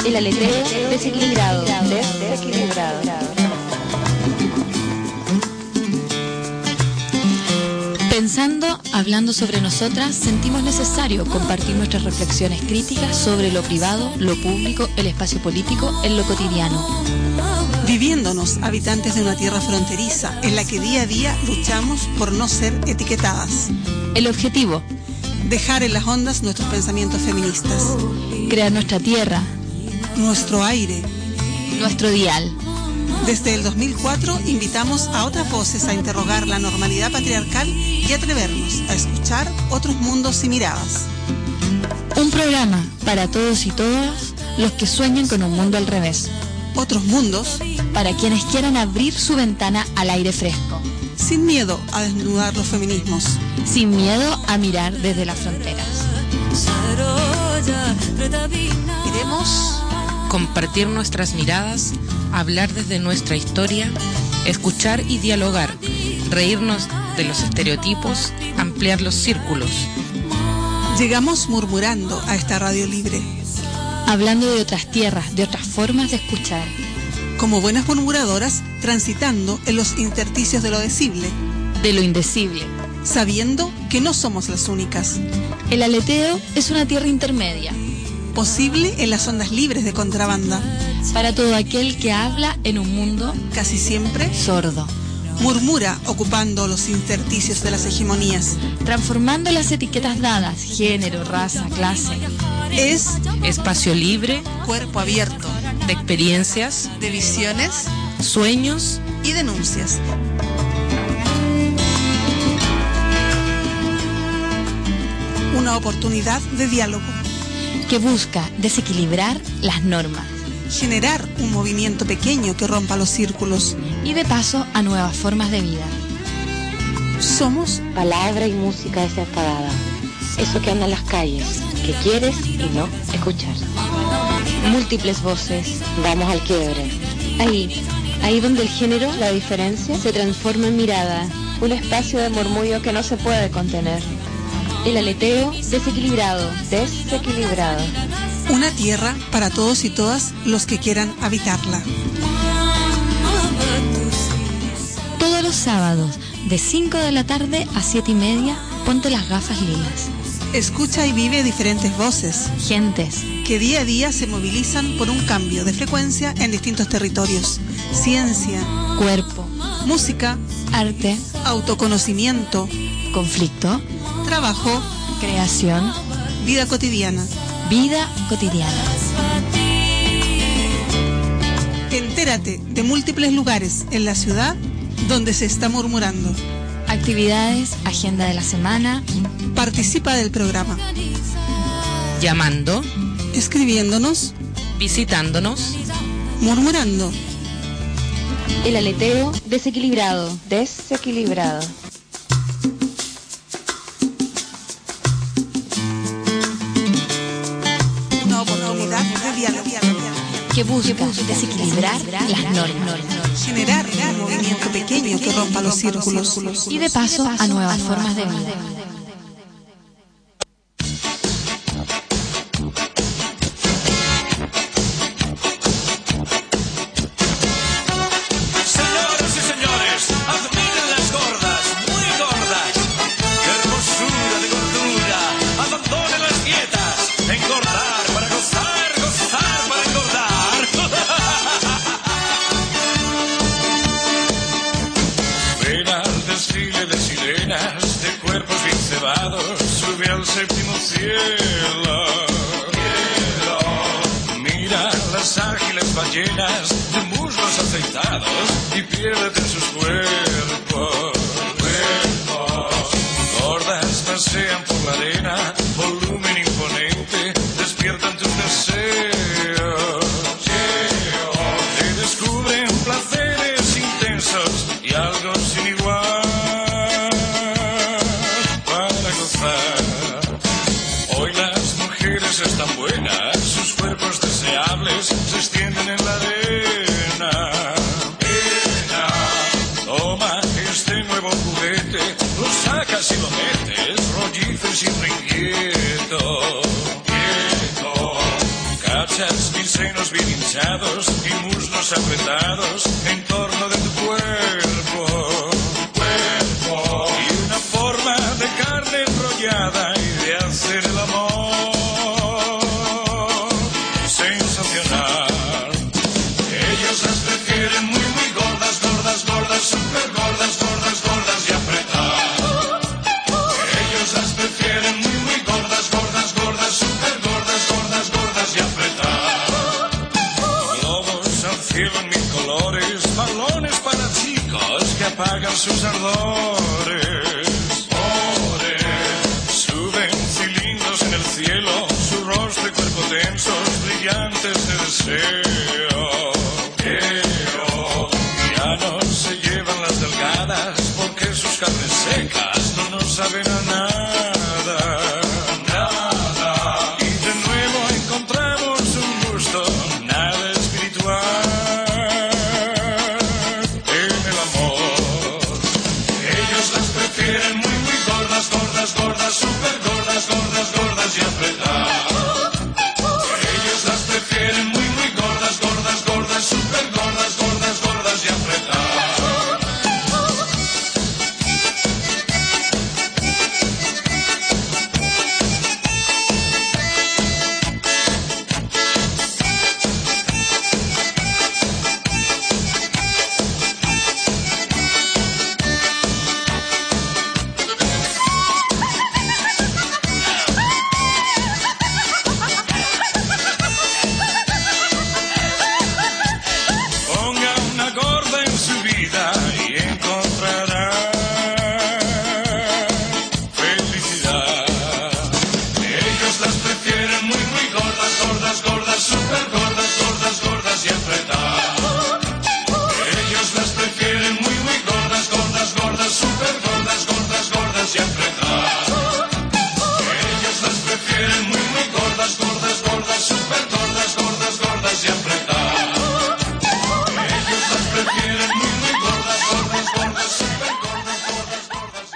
El aleteo desequilibrado. Desequilibrado. Pensando, hablando sobre nosotras, sentimos necesario compartir nuestras reflexiones críticas sobre lo privado, lo público, el espacio político, en lo cotidiano. Viviéndonos habitantes de una tierra fronteriza en la que día a día luchamos por no ser etiquetadas. El objetivo: dejar en las ondas nuestros pensamientos feministas. crear nuestra tierra, Nuestro aire. nuestro dial. Desde el 2004 invitamos a otras voces a interrogar la normalidad patriarcal y atrevernos a escuchar otros mundos y miradas. Un programa para todos y todas los que sueñan con un mundo al revés. Otros mundos, Para quienes quieran abrir su ventana al aire fresco. sin miedo a desnudar los feminismos. Sin miedo a mirar desde las fronteras. Queremos compartir nuestras miradas, hablar desde nuestra historia, escuchar y dialogar, reírnos de los estereotipos, ampliar los círculos. Llegamos murmurando a esta radio libre. Hablando de otras tierras, de otras formas de escuchar. Como buenas murmuradoras, transitando en los intersticios de lo decible, De lo indecible. sabiendo que no somos las únicas. El aleteo es una tierra intermedia. Posible en las ondas libres de contrabanda. Para todo aquel que habla en un mundo Casi siempre sordo. murmura ocupando los intersticios de las hegemonías. Transformando las etiquetas dadas, género, raza, clase. Es Espacio libre cuerpo abierto de experiencias, de visiones sueños. y denuncias. Una oportunidad de diálogo. Que busca desequilibrar las normas. Generar un movimiento pequeño que rompa los círculos. Y de paso a nuevas formas de vida. Somos Palabra y música desenfadada. Eso que anda en las calles, que quieres y no escuchar. Múltiples voces. Vamos al quiebre. Ahí donde el género, la diferencia, se transforma en mirada. Un espacio de murmullo que no se puede contener. El aleteo desequilibrado. Desequilibrado. una tierra para todos y todas los que quieran habitarla. Todos los sábados, de 5 de la tarde a 7:30, ponte las gafas lilas. Escucha y vive diferentes voces Gentes, que día a día se movilizan por un cambio de frecuencia en distintos territorios. Ciencia, cuerpo, música, arte, autoconocimiento, conflicto, trabajo, creación, vida cotidiana. vida cotidiana. Entérate de múltiples lugares en la ciudad donde se está murmurando. Actividades, agenda de la semana. Participa del programa, Llamando, escribiéndonos, visitándonos. murmurando. El aleteo desequilibrado. Desequilibrado. Una oportunidad de diálogo. Que busca desequilibrar las normas. Generar un movimiento pequeño que rompa los círculos. Y de paso a nuevas formas de vida. Señoras y señores, admiren las gordas, muy gordas. ¡Qué hermosura de gordura! Abandonen las dietas. Engordar para gozar, gozar para engordar. Ven al desfile de sirenas, de cuerpos bien cebados, sube al séptimo cielo. Mira las ágiles ballenas de muslos aceitados y piérdete en sus cuerpos. Gordas pasean por la arena, volumen imponente, despiertan tus deseos. Te descubren placeres intensos y algo sin igual para gozar. Hoy las mujeres están buenas, sus cuerpos deseables se extienden en la arena. Toma este nuevo juguete, lo sacas y lo metes, rollizo y siempre inquieto. Cachas mis senos bien hinchados y muslos apretados en torno de tu cuerpo. Y una forma de carne enrollada y de hacer el amor sensacional. Ellos las prefieren muy, muy gordas, gordas, gordas, super gordas, gordas, gordas y apretadas. Ellos las prefieren muy, muy gordas, gordas, gordas, super gordas, gordas, gordas y apretadas. Globos al cielo en mil colores, balones para chicos que apagan sus ardores. Suben cilindros en el cielo, su rostro y cuerpo tensos, brillantes de deseo. Ya no se llevan las delgadas porque sus carnes secas no nos saben a nada. Y de nuevo encontramos un gusto nada espiritual en el amor. Ellos las prefieren muy, muy gordas, gordas, gordas, super gordas, gordas, gordas y apretadas. Ellos las prefieren muy, muy gordas, gordas, gordas, super gordas, gordas, gordas y apretadas. Ponga una gorda en su vida y encontrará felicidad. Ellos las prefieren muy, muy gordas, gordas, gordas, super gordas, gordas, gordas y apretadas. Ellos las prefieren muy, muy gordas, gordas, gordas, super gordas, gordas, gordas y apretadas. Ellos las prefieren muy, muy gordas, gordas, gordas, super gordas, gordas, gordas y apretadas. Ellos las prefieren muy, muy gordas, gordas, gordas, super gordas, gordas, gordas y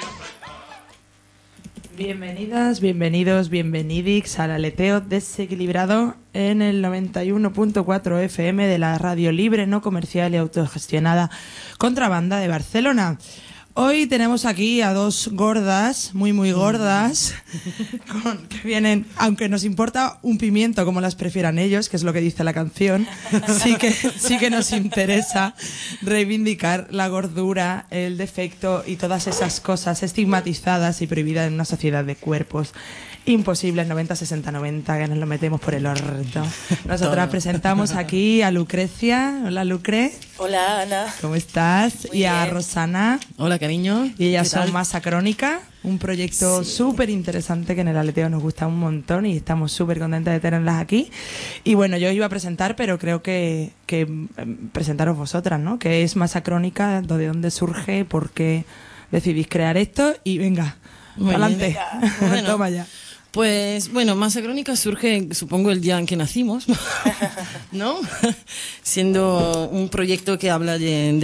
apretadas. Bienvenidas, bienvenidos, bienvenidix al aleteo desequilibrado en el 91.4 FM de la radio libre, no comercial y autogestionada Contrabanda de Barcelona. Hoy tenemos aquí a dos gordas, muy muy gordas, que vienen, aunque nos importa un pimiento como las prefieran ellos, que es lo que dice la canción, sí que nos interesa reivindicar la gordura, el defecto y todas esas cosas estigmatizadas y prohibidas en una sociedad de cuerpos imposibles, 90-60-90, que nos lo metemos por el orto. Nosotras presentamos aquí a Lucrecia. Hola, Lucre. Hola, Ana. ¿Cómo estás? Muy Y a bien. Rosana. Hola, cariño. Y ellas ¿Qué tal? son Masa Crónica, un proyecto súper interesante que en el aleteo nos gusta un montón y estamos súper contentas de tenerlas aquí. Y bueno, yo iba a presentar, pero creo que presentaros vosotras, ¿no? ¿Qué es Masa Crónica? ¿De dónde surge? ¿Por qué decidís crear esto? Y venga, Muy adelante. bien. Bueno. Toma ya. Pues bueno, Masa Crónica surge, supongo, el día en que nacimos, ¿no? Siendo un proyecto que habla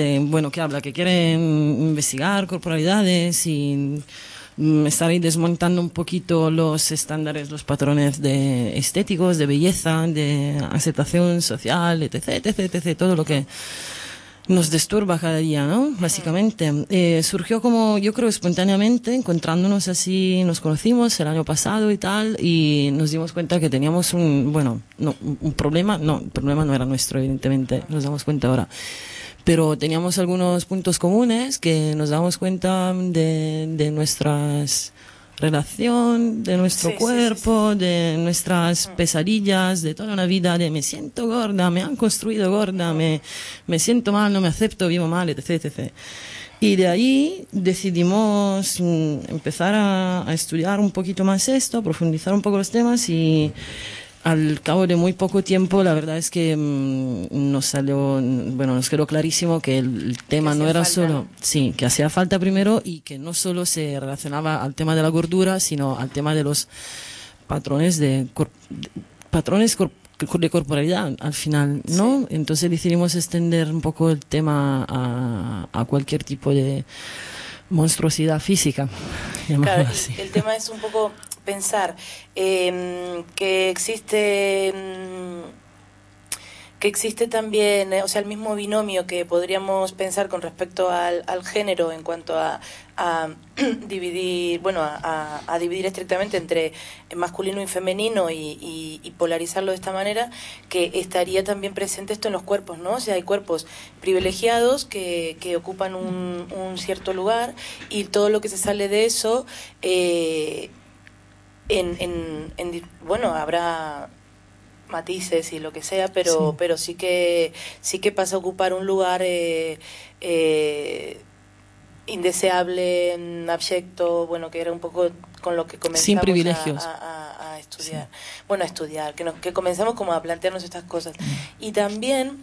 que quiere investigar corporalidades y estar ahí desmontando un poquito los estándares, los patrones de estéticos, de belleza, de aceptación social, etc, etc, etc, todo lo que nos disturba cada día, ¿no? Básicamente. Surgió como, yo creo, espontáneamente, encontrándonos así, nos conocimos el año pasado y tal, y nos dimos cuenta que teníamos un problema. No, el problema no era nuestro, evidentemente, nos damos cuenta ahora. Pero teníamos algunos puntos comunes que nos damos cuenta de nuestras relación, de nuestro cuerpo, de nuestras pesadillas, de toda una vida de me siento gorda, me han construido gorda, me siento mal, no me acepto, vivo mal, etc, etc. Y de ahí decidimos empezar a estudiar un poquito más esto, profundizar un poco los temas y al cabo de muy poco tiempo, la verdad es que nos quedó clarísimo que el tema no era solo, sí, que hacía falta primero y que no solo se relacionaba al tema de la gordura, sino al tema de los patrones de corporalidad al final, ¿no? Sí. Entonces decidimos extender un poco el tema a cualquier tipo de monstruosidad física. Claro, así. El tema es un poco pensar que existe que existe también, o sea, el mismo binomio que podríamos pensar con respecto al género en cuanto a dividir, bueno, a dividir estrictamente entre masculino y femenino y polarizarlo de esta manera, que estaría también presente esto en los cuerpos, ¿no? O sea, hay cuerpos privilegiados que ocupan un cierto lugar, y todo lo que se sale de eso, bueno, habrá matices y lo que sea, pero sí que pasa a ocupar un lugar indeseable, abyecto, bueno, que era un poco con lo que comenzamos sin privilegios a estudiar. Bueno, a estudiar, que comenzamos como a plantearnos estas cosas. Y también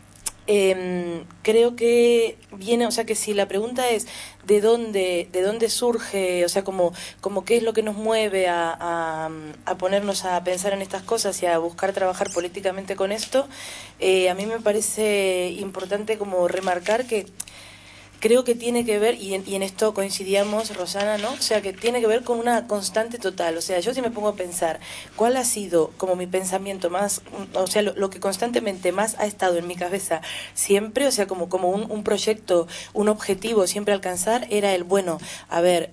creo que viene, o sea, que si la pregunta es de dónde surge, o sea, como qué es lo que nos mueve a ponernos a pensar en estas cosas y a buscar trabajar políticamente con esto, a mí me parece importante como remarcar que creo que tiene que ver, y en esto coincidíamos, Rosana, ¿no? O sea, que tiene que ver con una constante total. O sea, yo si me pongo a pensar cuál ha sido como mi pensamiento más, o sea, lo que constantemente más ha estado en mi cabeza siempre, o sea, como un proyecto, un objetivo siempre alcanzar, era el, bueno, a ver,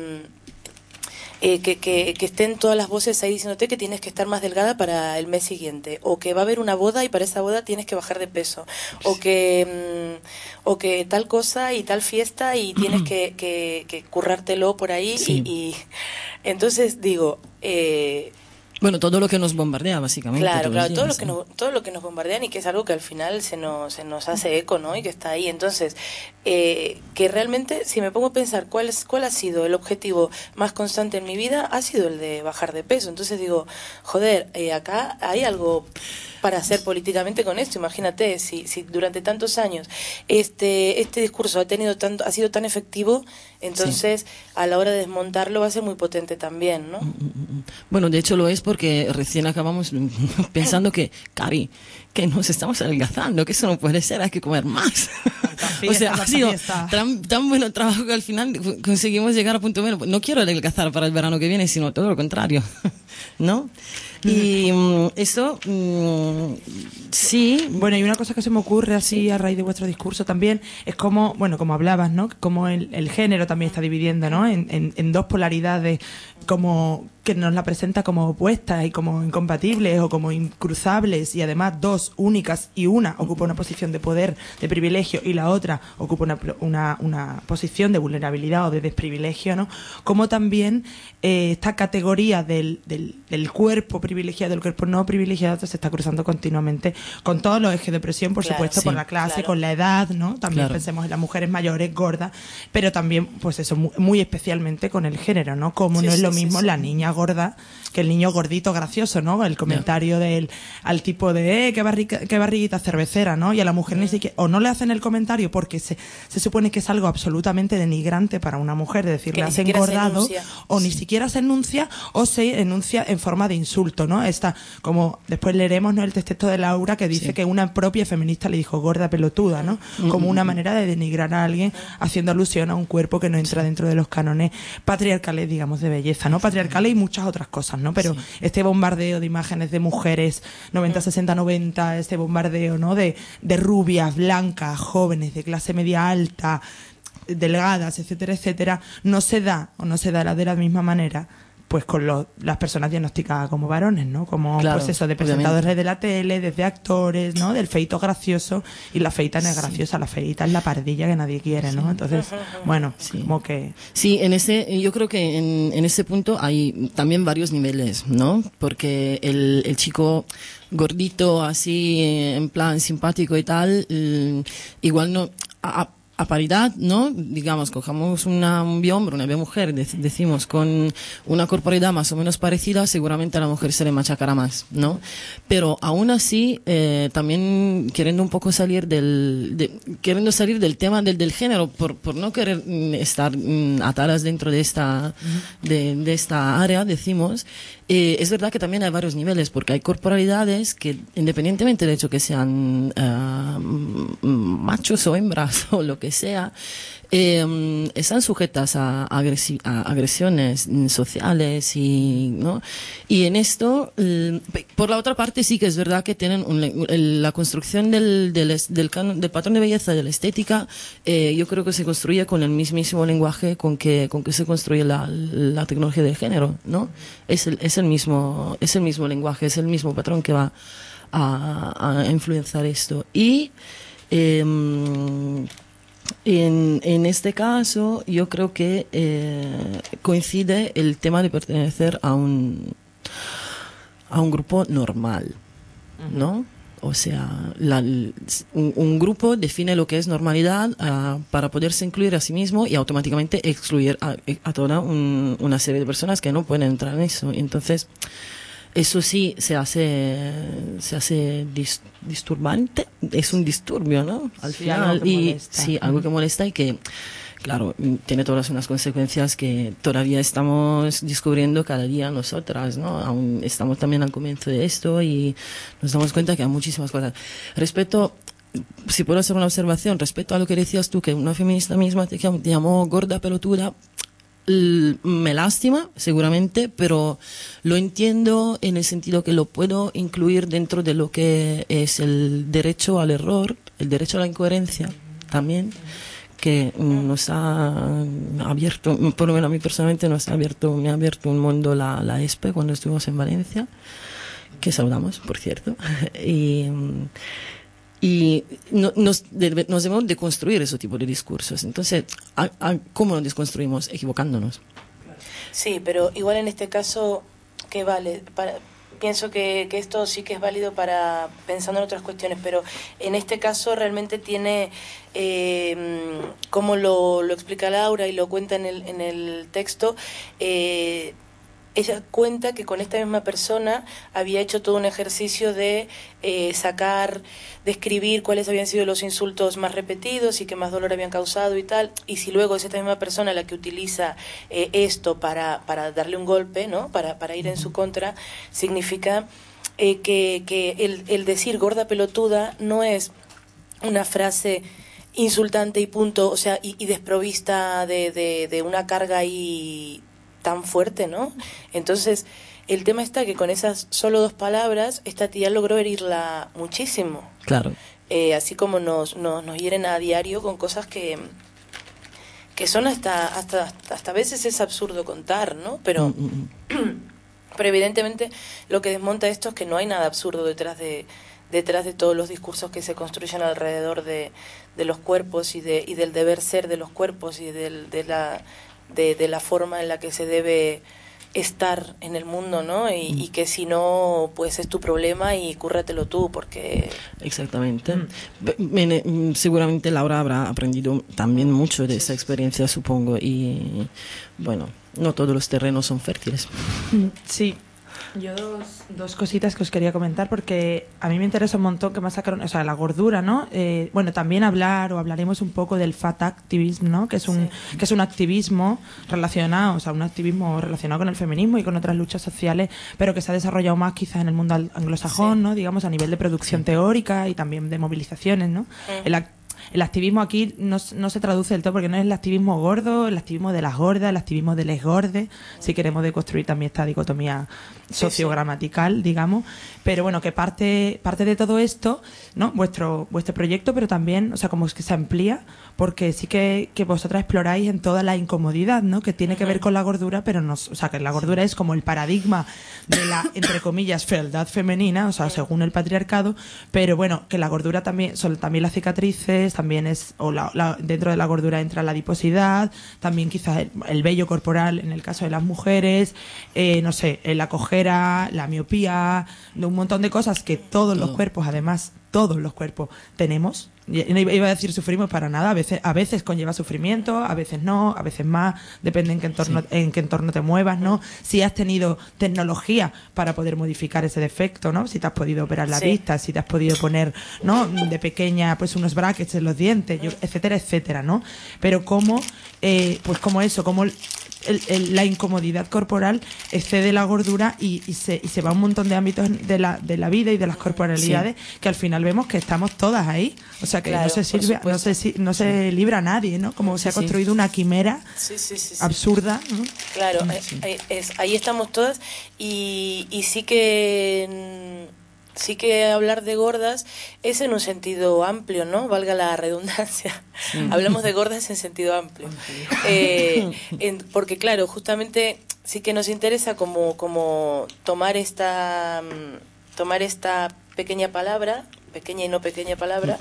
que estén todas las voces ahí diciéndote que tienes que estar más delgada para el mes siguiente, o que va a haber una boda y para esa boda tienes que bajar de peso, o que tal cosa y tal fiesta y tienes que currártelo por ahí. Y entonces digo, bueno, todo lo que nos bombardea, básicamente. Claro, todo lo que nos bombardean, y que es algo que al final se nos hace eco, ¿no? Y que está ahí. Entonces, que realmente, si me pongo a pensar cuál ha sido el objetivo más constante en mi vida, ha sido el de bajar de peso. Entonces digo, joder, acá hay algo para hacer políticamente con esto. Imagínate, si durante tantos años este discurso ha sido tan efectivo, entonces a la hora de desmontarlo va a ser muy potente también, ¿no? Bueno, de hecho lo es, porque recién acabamos pensando que, Cari, que nos estamos adelgazando, que eso no puede ser, hay que comer más. O sea, ha sido tan buen trabajo que al final conseguimos llegar a punto menos. No quiero adelgazar para el verano que viene, sino todo lo contrario, ¿no? Y eso, sí. Bueno, y una cosa que se me ocurre así a raíz de vuestro discurso también es como, bueno, como hablabas, ¿no? Como el género también está dividiendo, ¿no? En dos polaridades, como que nos la presenta como opuestas y como incompatibles o como incruzables, y además dos únicas, y una ocupa una posición de poder, de privilegio, y la otra ocupa una posición de vulnerabilidad o de desprivilegio, ¿no? Como también esta categoría del cuerpo privilegiado, del cuerpo no privilegiado, se está cruzando continuamente con todos los ejes de presión, por supuesto, por la clase, con la edad, ¿no? También pensemos en las mujeres mayores, gordas, pero también, pues eso, muy especialmente con el género, ¿no? Como no es lo mismo la niña gorda que el niño gordito gracioso, ¿no? El comentario al tipo de qué barriguita cervecera, ¿no? Y a la mujer ni siquiera, o no le hacen el comentario porque se supone que es algo absolutamente denigrante para una mujer, de decir, le has engordado, o ni siquiera se enuncia, o se enuncia en forma de insulto, ¿no? Esta, como después leeremos, ¿no? El texto de Laura, que dice que una propia feminista le dijo gorda pelotuda, ¿no? Como una manera de denigrar a alguien, haciendo alusión a un cuerpo que no entra dentro de los cánones patriarcales, digamos, de belleza, ¿no? Patriarcales y muchas otras cosas, ¿no? Pero este bombardeo de imágenes de mujeres 90, 60, 90, este bombardeo, ¿no? De rubias, blancas, jóvenes, de clase media alta, delgadas, etcétera, etcétera, no se da de la misma manera pues con las personas diagnosticadas como varones, ¿no? Como, claro, pues eso, de presentadores de la tele, desde actores, ¿no? Del feito gracioso, y la feita no es graciosa, la feita es la pardilla que nadie quiere, ¿no? Entonces, bueno, como que... Sí, yo creo que en ese punto hay también varios niveles, ¿no? Porque el chico gordito, así, en plan simpático y tal, igual no... A paridad, ¿no? Digamos, cojamos un biombre, una biomujer, decimos, con una corporalidad más o menos parecida, seguramente a la mujer se le machacará más, ¿no? Pero aún así, también queriendo un poco salir del tema del género, por no querer estar atadas dentro de esta área, decimos, es verdad que también hay varios niveles, porque hay corporalidades que, independientemente del hecho que sean machos o hembras o lo que sea, están sujetas a agresiones sociales ¿no? Y en esto, por la otra parte, sí que es verdad que tienen la construcción del patrón de belleza, de la estética, yo creo que se construye con el mismísimo lenguaje con que se construye la tecnología del género, ¿no? Es el mismo lenguaje, es el mismo patrón que va a influenciar esto. Y en este caso, yo creo que coincide el tema de pertenecer a un grupo normal, ¿no? O sea, un grupo define lo que es normalidad para poderse incluir a sí mismo y automáticamente excluir a toda una serie de personas que no pueden entrar en eso. Entonces, eso sí se hace disturbante, es un disturbio, ¿no? Al final, algo que molesta. Sí, algo que molesta y que, claro, tiene todas unas consecuencias que todavía estamos descubriendo cada día nosotras, ¿no? Aún estamos también al comienzo de esto y nos damos cuenta que hay muchísimas cosas. Si puedo hacer una observación, respecto a lo que decías tú, que una feminista misma te llamó gorda pelotuda, me lástima, seguramente, pero lo entiendo en el sentido que lo puedo incluir dentro de lo que es el derecho al error, el derecho a la incoherencia también, que nos ha abierto, por lo menos a mí personalmente me ha abierto un mundo la ESPE cuando estuvimos en Valencia, que saludamos, por cierto, y nos debemos de construir ese tipo de discursos. Entonces, ¿cómo nos desconstruimos? Equivocándonos. Sí, pero igual en este caso, ¿qué vale? Pienso que esto sí que es válido para pensando en otras cuestiones, pero en este caso realmente tiene, como lo explica Laura y lo cuenta en el texto, ella cuenta que con esta misma persona había hecho todo un ejercicio de escribir cuáles habían sido los insultos más repetidos y que más dolor habían causado y tal, y si luego es esta misma persona la que utiliza esto para darle un golpe, ¿no? Para ir en su contra, significa que el decir gorda pelotuda no es una frase insultante y punto, o sea, y desprovista de una carga ahí tan fuerte, ¿no? Entonces, el tema está que con esas solo 2 palabras, esta tía logró herirla muchísimo. Claro. Así como nos hieren a diario con cosas que son hasta a veces es absurdo contar, ¿no? Pero evidentemente lo que desmonta esto es que no hay nada absurdo detrás de todos los discursos que se construyen alrededor de los cuerpos y del deber ser de los cuerpos y de la forma en la que se debe estar en el mundo, ¿no? Y que si no, pues es tu problema y cúrratelo tú, porque... Exactamente. Seguramente Laura habrá aprendido también mucho de esa experiencia, supongo, y bueno, no todos los terrenos son fértiles. Sí. Yo dos cositas que os quería comentar, porque a mí me interesa un montón que más sacaron, o sea, la gordura, ¿no? Bueno, también hablaremos un poco del fat activism, ¿no? Que es un activismo relacionado, o sea, un activismo relacionado con el feminismo y con otras luchas sociales, pero que se ha desarrollado más quizás en el mundo anglosajón, ¿no? Digamos, a nivel de producción teórica y también de movilizaciones, ¿no? El activismo aquí no se traduce del todo, porque no es el activismo gordo, el activismo de las gordas, el activismo de les gordes, si queremos deconstruir también esta dicotomía sociogramatical, digamos. Pero bueno, que parte de todo esto, ¿no? Vuestro proyecto, pero también, o sea, como es que se amplía, porque sí que vosotras exploráis en toda la incomodidad, ¿no? Que tiene que ver con la gordura, pero no, o sea, que la gordura es como el paradigma de la, entre comillas, fealdad femenina, o sea, según el patriarcado, pero bueno, que la gordura también son también las cicatrices, también es, o dentro de la gordura entra la adiposidad, también quizás el vello corporal en el caso de las mujeres, no sé, la cojera, la miopía, un montón de cosas que todos los cuerpos, además, todos los cuerpos tenemos. No iba a decir sufrimos para nada, a veces conlleva sufrimiento, a veces no, a veces más, depende en qué entorno te muevas, ¿no? Si has tenido tecnología para poder modificar ese defecto, ¿no? Si te has podido operar la vista, si te has podido poner, ¿no? De pequeña, pues unos brackets en los dientes, etcétera, etcétera, ¿no? Pero cómo, pues como eso, cómo la incomodidad corporal excede la gordura y se va a un montón de ámbitos de la vida y de las corporalidades que al final vemos que estamos todas ahí. O sea que Claro, no se libra nadie, ¿no? Como se ha construido una quimera absurda, ¿no? Claro, ahí estamos todas y sí que hablar de gordas es en un sentido amplio, ¿no? Valga la redundancia. Hablamos de gordas en sentido amplio. Porque claro, justamente sí que nos interesa como tomar esta pequeña y no pequeña palabra,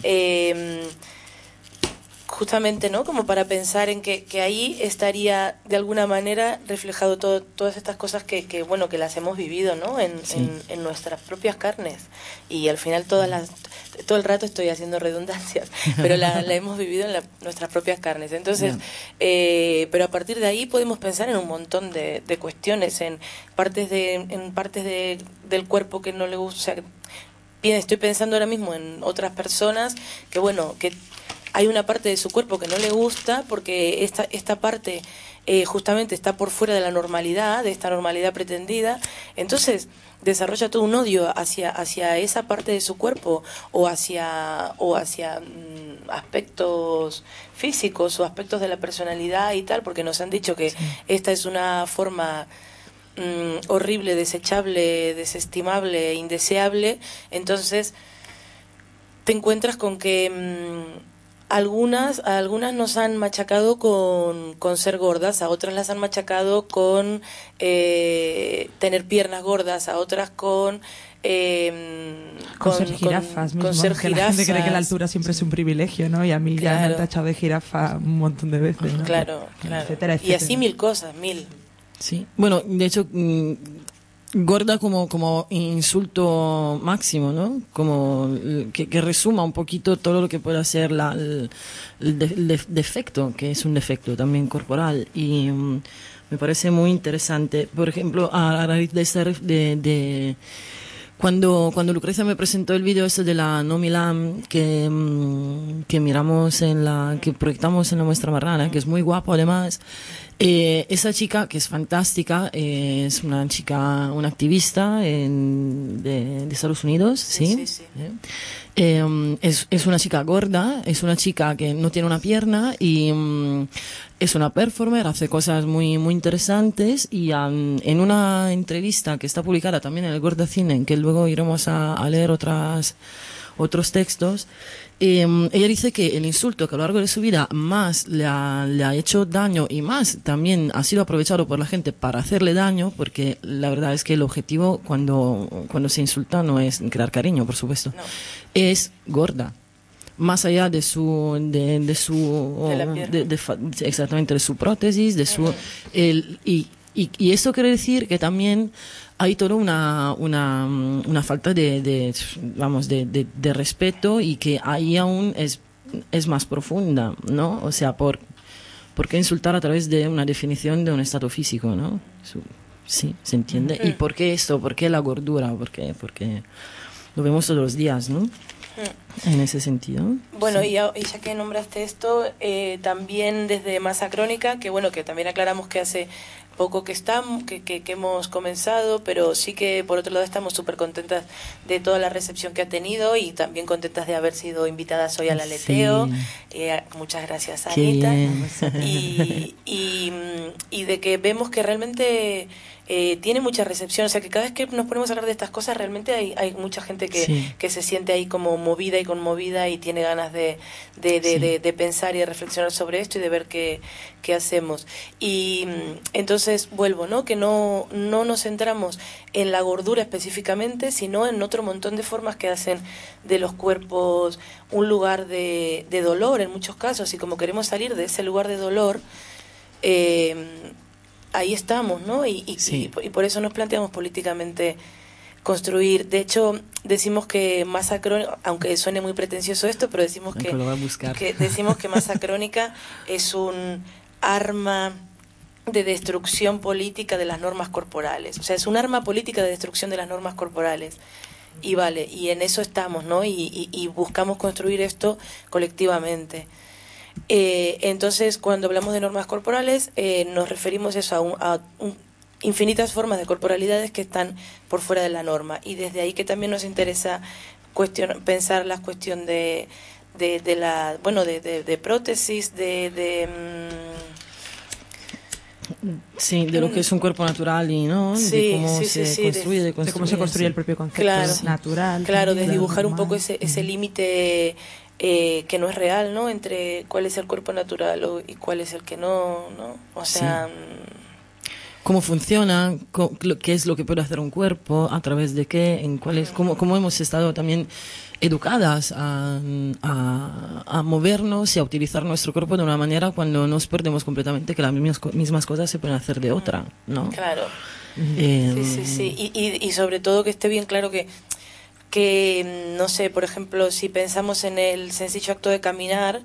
justamente, ¿no? Como para pensar en que ahí estaría de alguna manera reflejado todas estas cosas que las hemos vivido, ¿no? En nuestras propias carnes. Y al final todo el rato estoy haciendo redundancias, pero la hemos vivido en nuestras propias carnes. Entonces, pero a partir de ahí podemos pensar en un montón de cuestiones, en partes del cuerpo que no le gusta. O sea, estoy pensando ahora mismo en otras personas que hay una parte de su cuerpo que no le gusta porque esta parte justamente está por fuera de la normalidad, de esta normalidad pretendida. Entonces desarrolla todo un odio hacia esa parte de su cuerpo o hacia aspectos físicos o aspectos de la personalidad y tal, porque nos han dicho que esta es una forma horrible, desechable, desestimable, indeseable. Entonces te encuentras con que algunas nos han machacado con ser gordas, a otras las han machacado con tener piernas gordas, a otras con ser jirafas mismo, ser que la gente cree que la altura siempre es un privilegio, ¿no? Y a mí ya me han tachado de jirafa un montón de veces, ¿no? Claro. Etcétera. Y así mil cosas. Sí, bueno, de hecho, gorda como insulto máximo, ¿no? Como que resuma un poquito todo lo que puede ser el defecto, que es un defecto también corporal. Y me parece muy interesante. Por ejemplo, a raíz de cuando Lucrecia me presentó el vídeo ese de la Nomi Lam que miramos que proyectamos en la muestra marrana, que es muy guapo además, esa chica que es fantástica, es una activista de Estados Unidos, ¿sí? Es una chica gorda, es una chica que no tiene una pierna y es una performer, hace cosas muy muy interesantes y en una entrevista que está publicada también en el Gorda Cine, en que luego iremos a leer otros textos, ella dice que el insulto que a lo largo de su vida más le ha hecho daño y más también ha sido aprovechado por la gente para hacerle daño, porque la verdad es que el objetivo cuando se insulta no es crear cariño, por supuesto, es gorda. Más allá de exactamente de su prótesis, y eso quiere decir que también hay toda una falta de respeto y que ahí aún es más profunda, ¿no? O sea, ¿por qué insultar a través de una definición de un estado físico, ¿no? Sí, ¿se entiende? ¿Y por qué esto? ¿Por qué la gordura? Porque lo vemos todos los días, ¿no? En ese sentido. Bueno, y ya que nombraste esto, también desde Masa Crónica, que también aclaramos que hace poco que hemos comenzado, pero sí que por otro lado estamos súper contentas de toda la recepción que ha tenido y también contentas de haber sido invitadas hoy al Aleteo. Muchas gracias, Anita. Y de que vemos que realmente tiene mucha recepción, o sea que cada vez que nos ponemos a hablar de estas cosas realmente hay mucha gente que se siente ahí como movida y conmovida y tiene ganas de pensar y de reflexionar sobre esto y de ver qué hacemos. Y entonces vuelvo, ¿no? Que no nos centramos en la gordura específicamente, sino en otro montón de formas que hacen de los cuerpos un lugar de dolor en muchos casos, y como queremos salir de ese lugar de dolor, ahí estamos, ¿no? Y por eso nos planteamos políticamente construir. De hecho, decimos que Masa Crónica, aunque suene muy pretencioso esto, pero decimos que Masa Crónica es un arma de destrucción política de las normas corporales. O sea, es un arma política de destrucción de las normas corporales. Y y en eso estamos, ¿no? Y buscamos construir esto colectivamente. Entonces, cuando hablamos de normas corporales, nos referimos eso a infinitas formas de corporalidades que están por fuera de la norma, y desde ahí que también nos interesa pensar la cuestión de prótesis, sí, de lo que es un cuerpo natural y no, de cómo de cómo se construye el propio concepto natural. Claro, de dibujar un poco ese límite que no es real, ¿no? Entre cuál es el cuerpo natural y cuál es el que no, ¿no? O sea, cómo funciona, qué es lo que puede hacer un cuerpo, a través de qué, en cuáles, cómo hemos estado también educadas a movernos y a utilizar nuestro cuerpo de una manera cuando nos perdemos completamente que las mismas cosas se pueden hacer de otra, ¿no? Claro. Sí. Y sobre todo que esté bien claro que no sé, por ejemplo, si pensamos en el sencillo acto de caminar,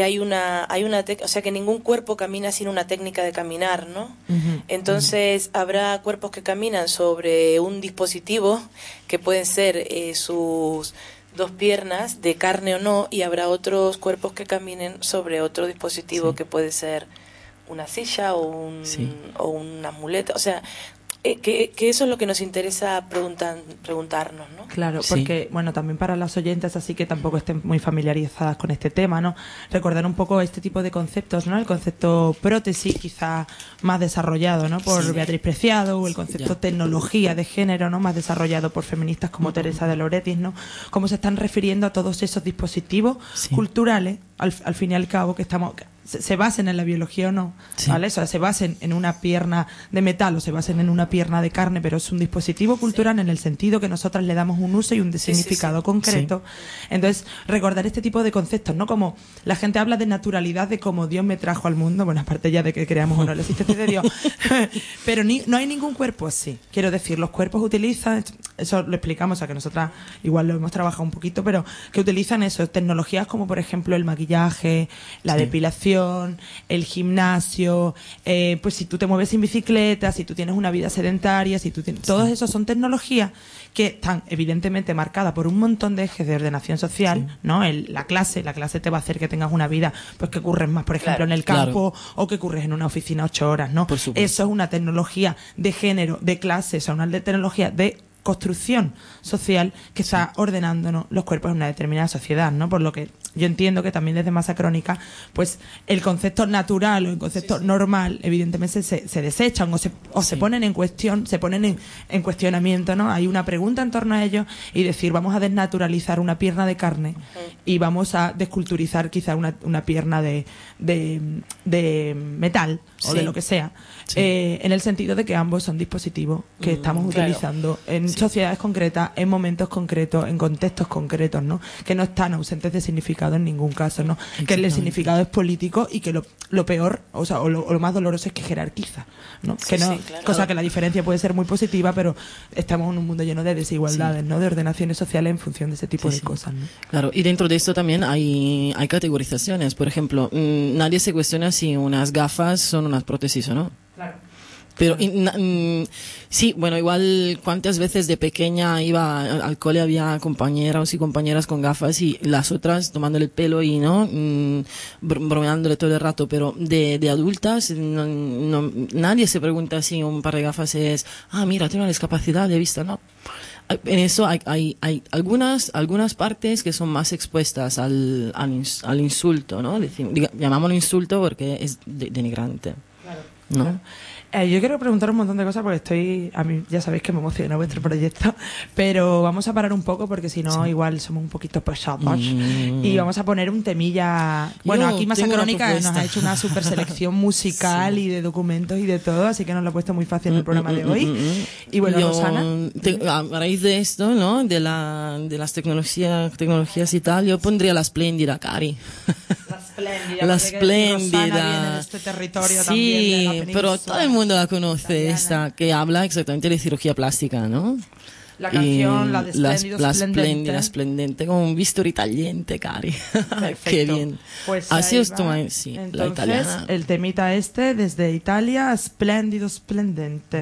o sea, que ningún cuerpo camina sin una técnica de caminar, ¿no? Entonces, habrá cuerpos que caminan sobre un dispositivo que pueden ser sus 2 piernas, de carne o no, y habrá otros cuerpos que caminen sobre otro dispositivo que puede ser una silla o una muleta, o sea, que eso es lo que nos interesa preguntarnos, ¿no? Claro, porque, bueno, también para las oyentes, así que tampoco estén muy familiarizadas con este tema, ¿no? Recordar un poco este tipo de conceptos, ¿no? El concepto prótesis, quizá más desarrollado, ¿no? Por Beatriz Preciado, o el concepto tecnología de género, ¿no? Más desarrollado por feministas como Teresa de Loretis, ¿no? Cómo se están refiriendo a todos esos dispositivos culturales, al fin y al cabo, que se basen en la biología o no, ¿vale? O sea, se basen en una pierna de metal o se basen en una pierna de carne, pero es un dispositivo cultural en el sentido que nosotras le damos un uso y un significado concreto. Entonces, recordar este tipo de conceptos, ¿no? Como la gente habla de naturalidad, de cómo Dios me trajo al mundo, bueno, aparte ya de que creamos o no la existencia de Dios, pero no hay ningún cuerpo así. Quiero decir, los cuerpos utilizan, eso lo explicamos, o sea, que nosotras igual lo hemos trabajado un poquito, pero que utilizan eso, tecnologías como por ejemplo el maquillaje, la depilación, el gimnasio, pues si tú te mueves en bicicleta, si tú tienes una vida sedentaria, si tú tienes, todos esos son tecnologías que están evidentemente marcadas por un montón de ejes de ordenación social, ¿no? La clase te va a hacer que tengas una vida, pues que curres más, por ejemplo, en el campo, o que curres en una oficina 8 horas, ¿no? Eso es una tecnología de género, de clase, o sea, una tecnología de construcción social que está ordenándonos los cuerpos en una determinada sociedad, ¿no? Por lo que yo entiendo que también desde Masa Crónica, pues el concepto natural o el concepto normal, evidentemente se desechan o se ponen en cuestión, se ponen en cuestionamiento, ¿no? Hay una pregunta en torno a ello y decir, vamos a desnaturalizar una pierna de carne y vamos a desculturizar quizá una pierna de metal o de lo que sea, en el sentido de que ambos son dispositivos que estamos utilizando en sociedades concretas, en momentos concretos, en contextos concretos, ¿no? Que no están ausentes de significado en ningún caso, ¿no? Que el significado es político y que lo peor, o sea, o lo más doloroso es que jerarquiza, ¿no? Cosa que la diferencia puede ser muy positiva, pero estamos en un mundo lleno de desigualdades, ¿no? De ordenaciones sociales en función de ese tipo de cosas, ¿no? Claro, y dentro de esto también hay categorizaciones. Por ejemplo, nadie se cuestiona si unas gafas son unas prótesis o no. Claro. Pero sí, bueno, igual cuántas veces de pequeña iba al cole, había compañeros y compañeras con gafas y las otras tomándole el pelo y bromeándole todo el rato, pero de adultas nadie se pregunta si un par de gafas es, mira, tiene una discapacidad de vista, ¿no? En eso hay algunas partes que son más expuestas al insulto, ¿no? Llamámoslo insulto porque es denigrante. Claro. ¿No? Claro. Yo quiero preguntar un montón de cosas porque a mí ya sabéis que me emociona vuestro proyecto, pero vamos a parar un poco porque si no igual somos un poquito pesados y vamos a poner un temilla. Bueno, aquí Masa Crónica nos ha hecho una super selección musical y de documentos y de todo, así que nos lo ha puesto muy fácil en el programa de hoy. Y bueno, Rosana, a raíz de esto, ¿no? De las tecnologías y tal, yo pondría la espléndida, Cari. La espléndida. Viene de este territorio también de la península. Pero todo el mundo la conoce, esta que habla exactamente de cirugía plástica, ¿no? La canción, la de Splendido Splendente, con un bisturi tagliente, Cari. Qué bien. Pues así es entonces, la italiana. El temita desde Italia, Splendido Splendente.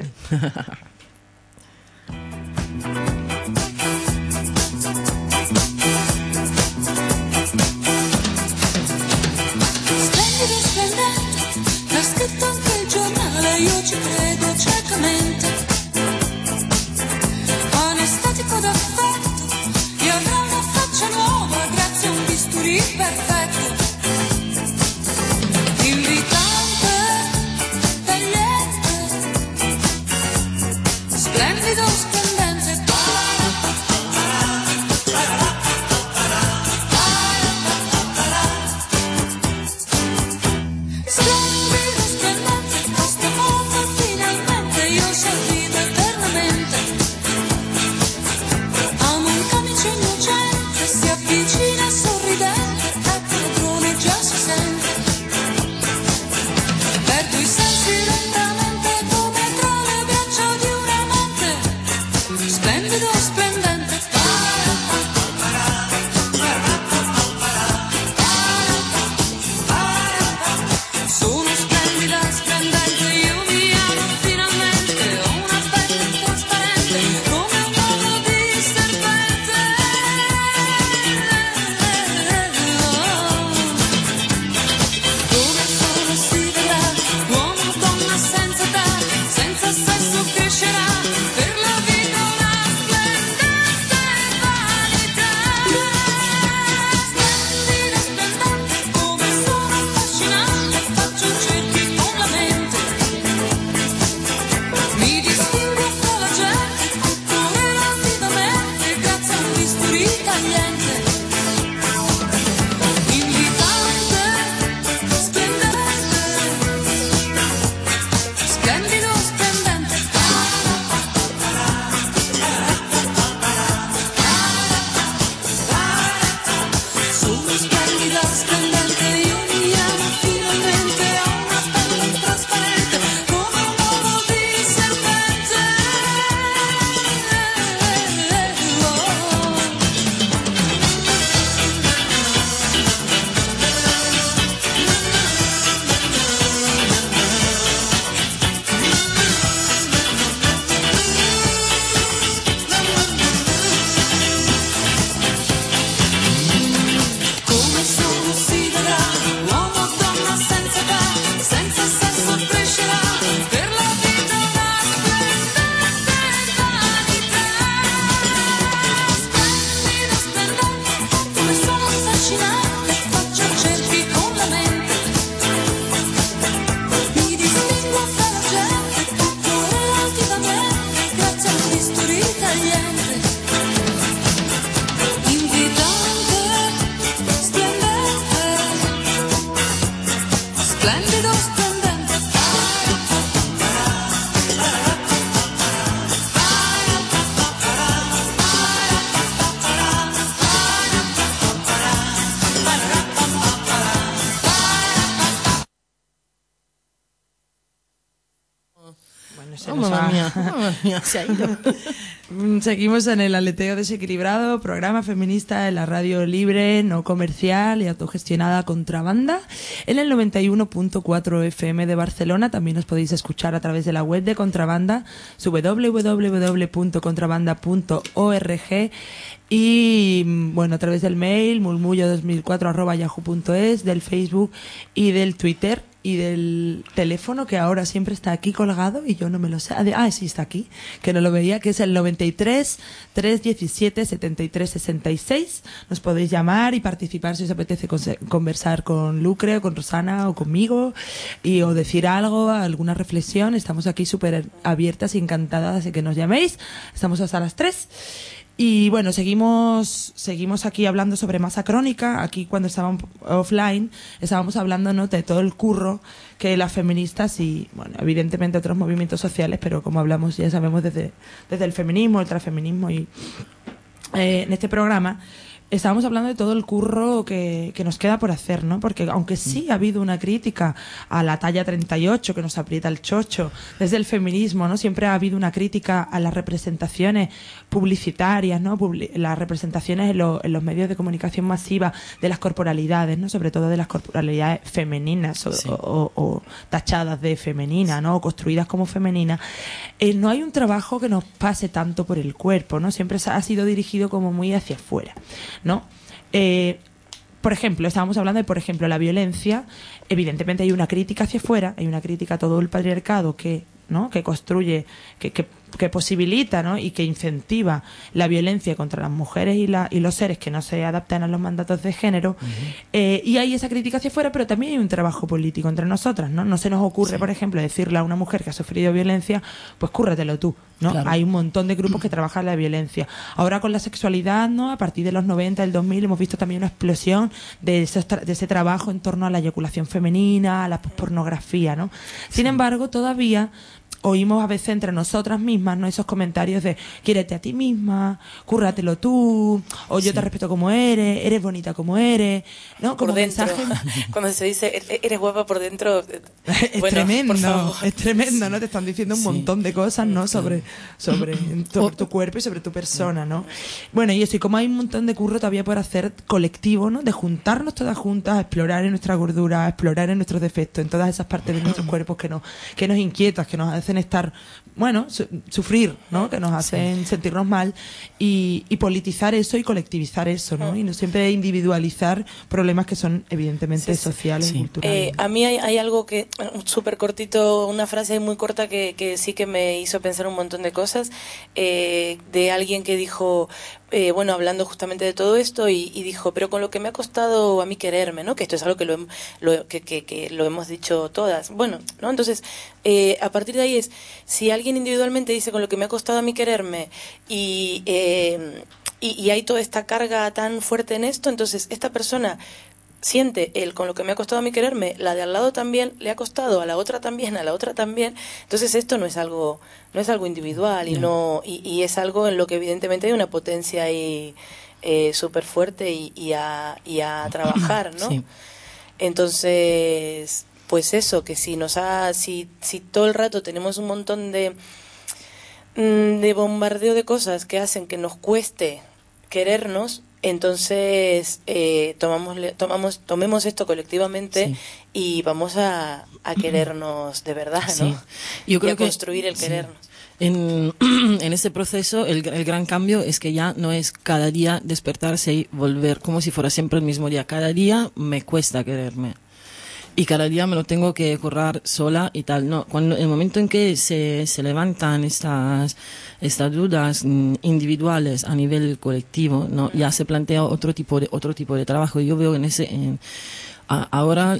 Mamma mía, se ha ido. Seguimos en el Aleteo Desequilibrado, programa feminista en la radio libre, no comercial y autogestionada Contrabanda, en el 91.4 FM de Barcelona. También os podéis escuchar a través de la web de Contrabanda, www.contrabanda.org, y bueno, a través del mail murmullo2004@yahoo.es, del Facebook y del Twitter y del teléfono, que ahora siempre está aquí colgado y yo no me lo sé. Sí, está aquí, que no lo veía, que es el 93 317 73 66. Nos podéis llamar y participar si os apetece conversar con Lucre o con Rosana o conmigo o decir algo, alguna reflexión. Estamos aquí súper abiertas y encantadas de que nos llaméis. Estamos hasta las 3. Y bueno, seguimos aquí hablando sobre masa crónica. Aquí cuando estábamos offline estábamos hablando, ¿no?, de todo el curro que las feministas y, bueno, evidentemente otros movimientos sociales, pero como hablamos, ya sabemos, desde el feminismo, el transfeminismo y en este programa estábamos hablando de todo el curro que nos queda por hacer, ¿no? Porque aunque sí ha habido una crítica a la talla 38 que nos aprieta el chocho desde el feminismo, ¿no? Siempre ha habido una crítica a las representaciones publicitarias, ¿no? Las representaciones en los medios de comunicación masiva de las corporalidades, ¿no? Sobre todo de las corporalidades femeninas o tachadas de femenina, ¿no? O construidas como femeninas. No hay un trabajo que nos pase tanto por el cuerpo, ¿no? Siempre ha sido dirigido como muy hacia afuera, ¿no? Por ejemplo, estábamos hablando de, por ejemplo, la violencia. Evidentemente hay una crítica hacia afuera, hay una crítica a todo el patriarcado que, ¿no?, que construye, que posibilita, ¿no?, y que incentiva la violencia contra las mujeres y los seres que no se adaptan a los mandatos de género. Y hay esa crítica hacia afuera, pero también hay un trabajo político entre nosotras, ¿no? No se nos ocurre, por ejemplo, decirle a una mujer que ha sufrido violencia, pues cúrratelo tú, ¿no? Claro. Hay un montón de grupos que trabajan la violencia. Ahora con la sexualidad, ¿no?, a partir de los 90, del 2000, hemos visto también una explosión de ese trabajo en torno a la eyaculación femenina, a la pornografía, ¿no? Sin embargo, todavía oímos a veces entre nosotras mismas, ¿no? Esos comentarios de quiérete a ti misma, cúrratelo tú, o yo te respeto como eres bonita como eres, ¿no? Como por dentro. mensaje. Cuando se dice eres guapa por dentro, Es bueno, tremendo, por favor. es tremendo, ¿no? Te están diciendo un montón de cosas, ¿no? Sobre tu cuerpo y sobre tu persona, ¿no? Bueno, y eso, y como hay un montón de curro todavía por hacer colectivo, ¿no? De juntarnos todas juntas a explorar en nuestra gordura, a explorar en nuestros defectos, en todas esas partes de nuestros cuerpos que nos inquietan, que nos hacen estar, bueno, sufrir, ¿no? Que nos hacen sentirnos mal y politizar eso y colectivizar eso, ¿no? Y no siempre individualizar problemas que son evidentemente sociales y culturales. A mí hay algo que, súper cortito, una frase muy corta que sí que me hizo pensar un montón de cosas, de alguien que dijo, bueno, hablando justamente de todo esto y dijo, pero con lo que me ha costado a mí quererme, ¿no? Que esto es algo que lo hemos dicho todas. Bueno, ¿no? Entonces, a partir de ahí es, si alguien individualmente dice con lo que me ha costado a mí quererme y hay toda esta carga tan fuerte en esto, entonces esta persona siente con lo que me ha costado a mí quererme, la de al lado también le ha costado, a la otra también, entonces esto no es algo individual y es algo en lo que evidentemente hay una potencia ahí súper fuerte y a trabajar, ¿no? Sí. Entonces, pues eso, que si todo el rato tenemos un montón de bombardeo de cosas que hacen que nos cueste querernos, entonces tomemos esto colectivamente y vamos a querernos de verdad, ¿no? Sí. Yo creo y a construir el querernos. En este proceso el gran cambio es que ya no es cada día despertarse y volver como si fuera siempre el mismo día. Cada día me cuesta quererme y cada día me lo tengo que currar sola y tal. No, el momento en que se levantan estas dudas individuales a nivel colectivo, no, ya se plantea otro tipo de trabajo. Yo veo ahora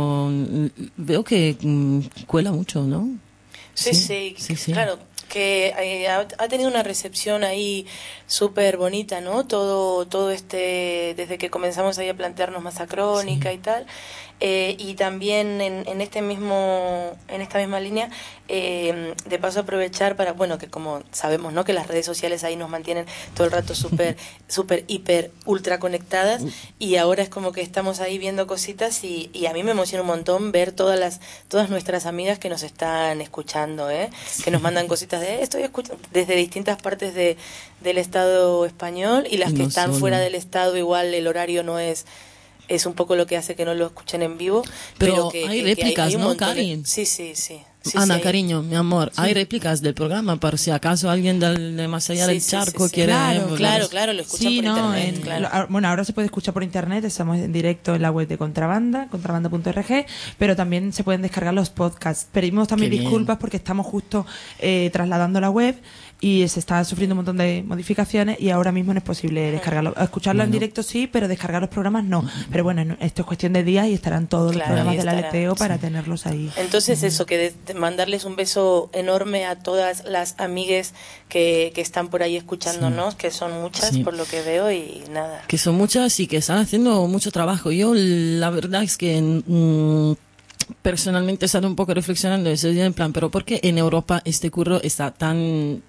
veo que cuela mucho, ¿no? Sí, claro, que ha tenido una recepción ahí súper bonita, ¿no? Todo desde que comenzamos ahí a plantearnos masa crónica y tal. Y también en esta misma línea, de paso aprovechar para, bueno, que como sabemos, ¿no? Que las redes sociales ahí nos mantienen todo el rato súper, hiper, ultra conectadas, y ahora es como que estamos ahí viendo cositas y a mí me emociona un montón ver todas nuestras amigas que nos están escuchando, que nos mandan cositas de estoy escuchando desde distintas partes del Estado español, y las que están fuera del Estado igual el horario no es un poco lo que hace que no lo escuchen en vivo, pero que hay réplicas, hay un ¿no, montón Karin? Sí. Ana, cariño, mi amor, hay réplicas del programa por si acaso alguien de más allá del charco quiere... Claro, lo escuchan por internet. Claro. Bueno, ahora se puede escuchar por internet, estamos en directo en la web de Contrabanda, contrabanda.org, pero también se pueden descargar los podcasts. Pedimos también disculpas porque estamos justo trasladando la web y se está sufriendo un montón de modificaciones y ahora mismo no es posible descargarlo. Escucharlo en directo sí, pero descargar los programas no. Pero bueno, esto es cuestión de días y estarán todos los programas del Aleteo para tenerlos ahí. Entonces eso, que mandarles un beso enorme a todas las amigues que están por ahí escuchándonos, que son muchas por lo que veo, y nada. Que son muchas y que están haciendo mucho trabajo. Yo la verdad es que... personalmente he estado un poco reflexionando ese día en plan, pero ¿por qué en Europa este curro está tan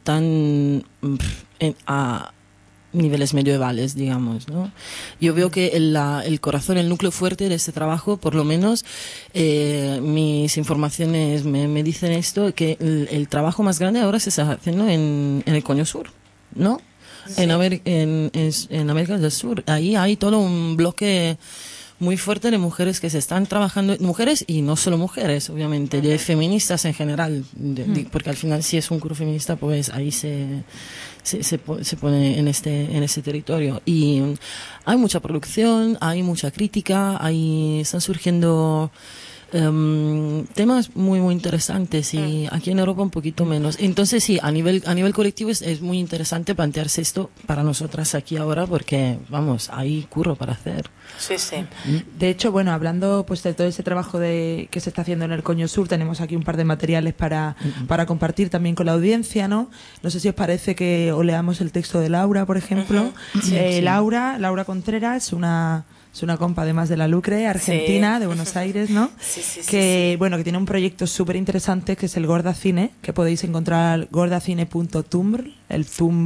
a niveles medievales, digamos, ¿no? Yo veo que el corazón, el núcleo fuerte de este trabajo, por lo menos mis informaciones me dicen esto, que el trabajo más grande ahora se está haciendo en el Coño Sur, ¿no? Sí. En América del Sur. Ahí hay todo un bloque muy fuerte de mujeres que se están trabajando, mujeres y no solo mujeres, obviamente, de feministas en general, porque al final si es un curso feminista, pues ahí se pone en este territorio. Y hay mucha producción, hay mucha crítica, están surgiendo temas muy muy interesantes, y aquí en Europa un poquito menos. Entonces sí, a nivel colectivo es muy interesante plantearse esto para nosotras aquí ahora, porque vamos, hay curro para hacer. Sí. De hecho, bueno, hablando pues de todo ese trabajo que se está haciendo en el Coño Sur, tenemos aquí un par de materiales para compartir también con la audiencia, ¿no? No sé si os parece que o leamos el texto de Laura, por ejemplo. Laura Contreras, una es una compa además de la Lucre, argentina, Sí. de Buenos Aires, ¿no? Sí, sí, sí, que, sí. bueno, que tiene un proyecto súper interesante que es el Gorda Cine, que podéis encontrar gordacine.tumblr, el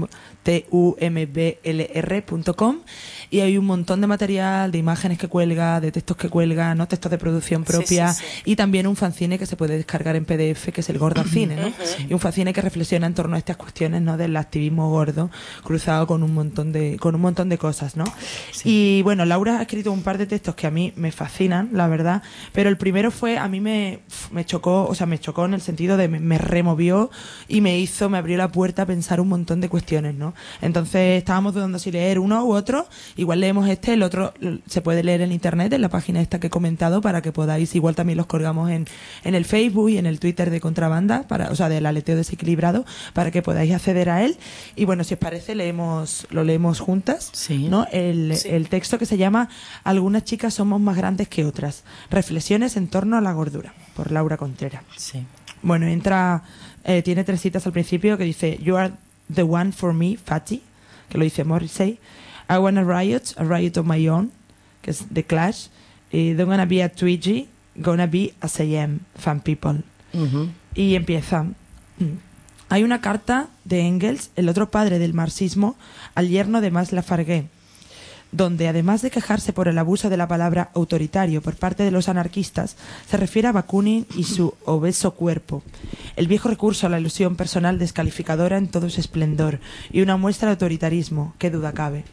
tumblr.com, y hay un montón de material, de imágenes que cuelga, de textos que cuelga, ¿no? Textos de producción propia, Sí, sí, sí. y también un fanzine que se puede descargar en PDF, que es el Gorda Cine, ¿no? Y un fanzine que reflexiona en torno a estas cuestiones, ¿no? Del activismo gordo, cruzado con un montón de cosas, ¿no? Y bueno, Laura ha escrito un par de textos que a mí me fascinan, la verdad, pero el primero fue, a mí me chocó, o sea, me chocó en el sentido de me removió y me abrió la puerta a pensar un montón de cuestiones, ¿no? Entonces estábamos dudando si leer uno u otro, igual leemos el otro se puede leer en internet, en la página esta que he comentado, para que podáis, igual también los colgamos en el Facebook y en el Twitter de Contrabanda, o sea, del Aleteo Desequilibrado, para que podáis acceder a él. Y bueno, si os parece, lo leemos juntas, Sí. ¿no? Sí. El texto que se llama Algunas chicas somos más grandes que otras. Reflexiones en torno a la gordura, por Laura Contreras. Sí. Bueno, tiene 3 citas al principio que dice You are the one for me, fatty, que lo dice Morrissey. I want a riot of my own, que es The Clash. Don't gonna be a Twiggy, gonna be as I am, fan people. Ujú. Y empieza. Hay una carta de Engels, el otro padre del marxismo, al yerno de Max Lafargue, donde, además de quejarse por el abuso de la palabra autoritario por parte de los anarquistas, se refiere a Bakunin y su obeso cuerpo, el viejo recurso a la ilusión personal descalificadora en todo su esplendor, y una muestra de autoritarismo, qué duda cabe.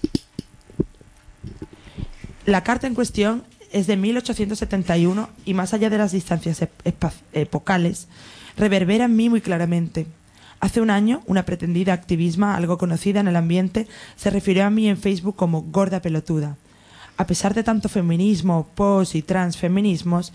La carta en cuestión es de 1871 y, más allá de las distancias epocales, reverbera en mí muy claramente. Hace un año, una pretendida activista algo conocida en el ambiente se refirió a mí en Facebook como gorda pelotuda. A pesar de tanto feminismo, pos y transfeminismos,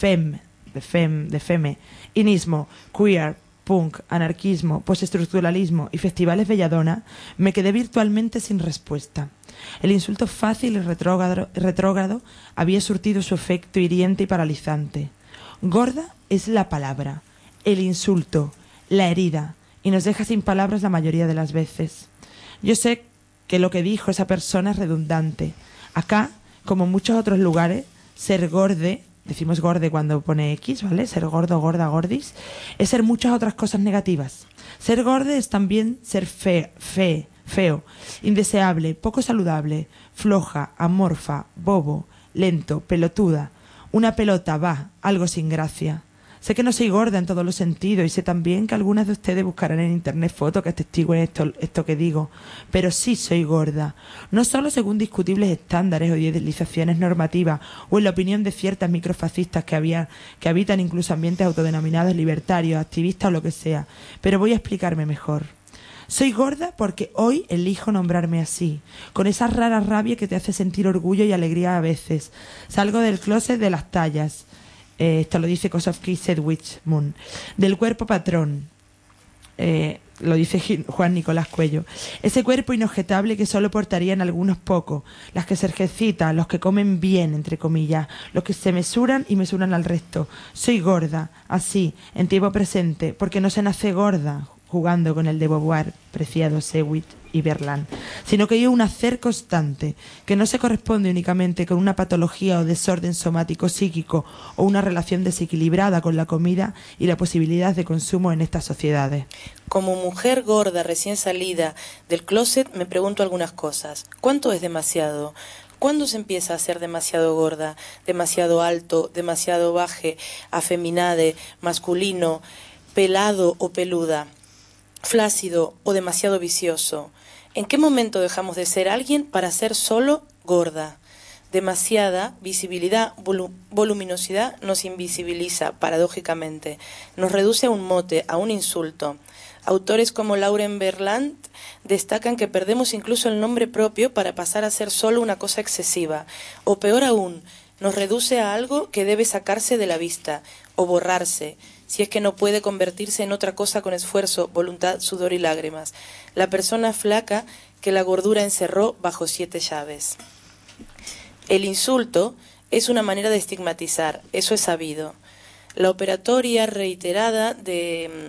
inismo, queer, punk, anarquismo, postestructuralismo y festivales belladona, me quedé virtualmente sin respuesta. El insulto fácil y retrógrado había surtido su efecto hiriente y paralizante. Gorda es la palabra, el insulto, la herida, y nos deja sin palabras la mayoría de las veces. Yo sé que lo que dijo esa persona es redundante. Acá, como en muchos otros lugares, ser gorde, decimos gorde cuando pone X, ¿vale? Ser gordo, gorda, gordis, es ser muchas otras cosas negativas. Ser gorde es también ser feo, indeseable, poco saludable, floja, amorfa, bobo, lento, pelotuda. Una pelota, va, algo sin gracia. Sé que no soy gorda en todos los sentidos y sé también que algunas de ustedes buscarán en internet fotos que atestiguen esto que digo, pero sí soy gorda, no solo según discutibles estándares o idealizaciones normativas o en la opinión de ciertas microfascistas que habitan incluso ambientes autodenominados libertarios, activistas o lo que sea, pero voy a explicarme mejor. Soy gorda porque hoy elijo nombrarme así, con esa rara rabia que te hace sentir orgullo y alegría a veces. Salgo del closet de las tallas. Esto lo dice Kosofsky Sedgwick Moon. Del cuerpo patrón. Lo dice Juan Nicolás Cuello. Ese cuerpo inobjetable que solo portarían algunos pocos, las que se ejercitan, los que comen bien, entre comillas, los que se mesuran y mesuran al resto. Soy gorda, así, en tiempo presente, porque no se nace gorda jugando con el de Beauvoir, Preciado, Seward y Berlán, sino que hay un hacer constante, que no se corresponde únicamente con una patología o desorden somático psíquico o una relación desequilibrada con la comida y la posibilidad de consumo en estas sociedades. Como mujer gorda recién salida del closet me pregunto algunas cosas. ¿Cuánto es demasiado? ¿Cuándo se empieza a ser demasiado gorda, demasiado alto, demasiado baje, afeminade, masculino, pelado o peluda, flácido o demasiado vicioso? ¿En qué momento dejamos de ser alguien para ser solo gorda? Demasiada visibilidad, voluminosidad nos invisibiliza, paradójicamente. Nos reduce a un mote, a un insulto. Autores como Lauren Berlant destacan que perdemos incluso el nombre propio para pasar a ser solo una cosa excesiva. O peor aún, nos reduce a algo que debe sacarse de la vista o borrarse, si es que no puede convertirse en otra cosa con esfuerzo, voluntad, sudor y lágrimas. La persona flaca que la gordura encerró bajo 7 llaves. El insulto es una manera de estigmatizar, eso es sabido. La operatoria reiterada de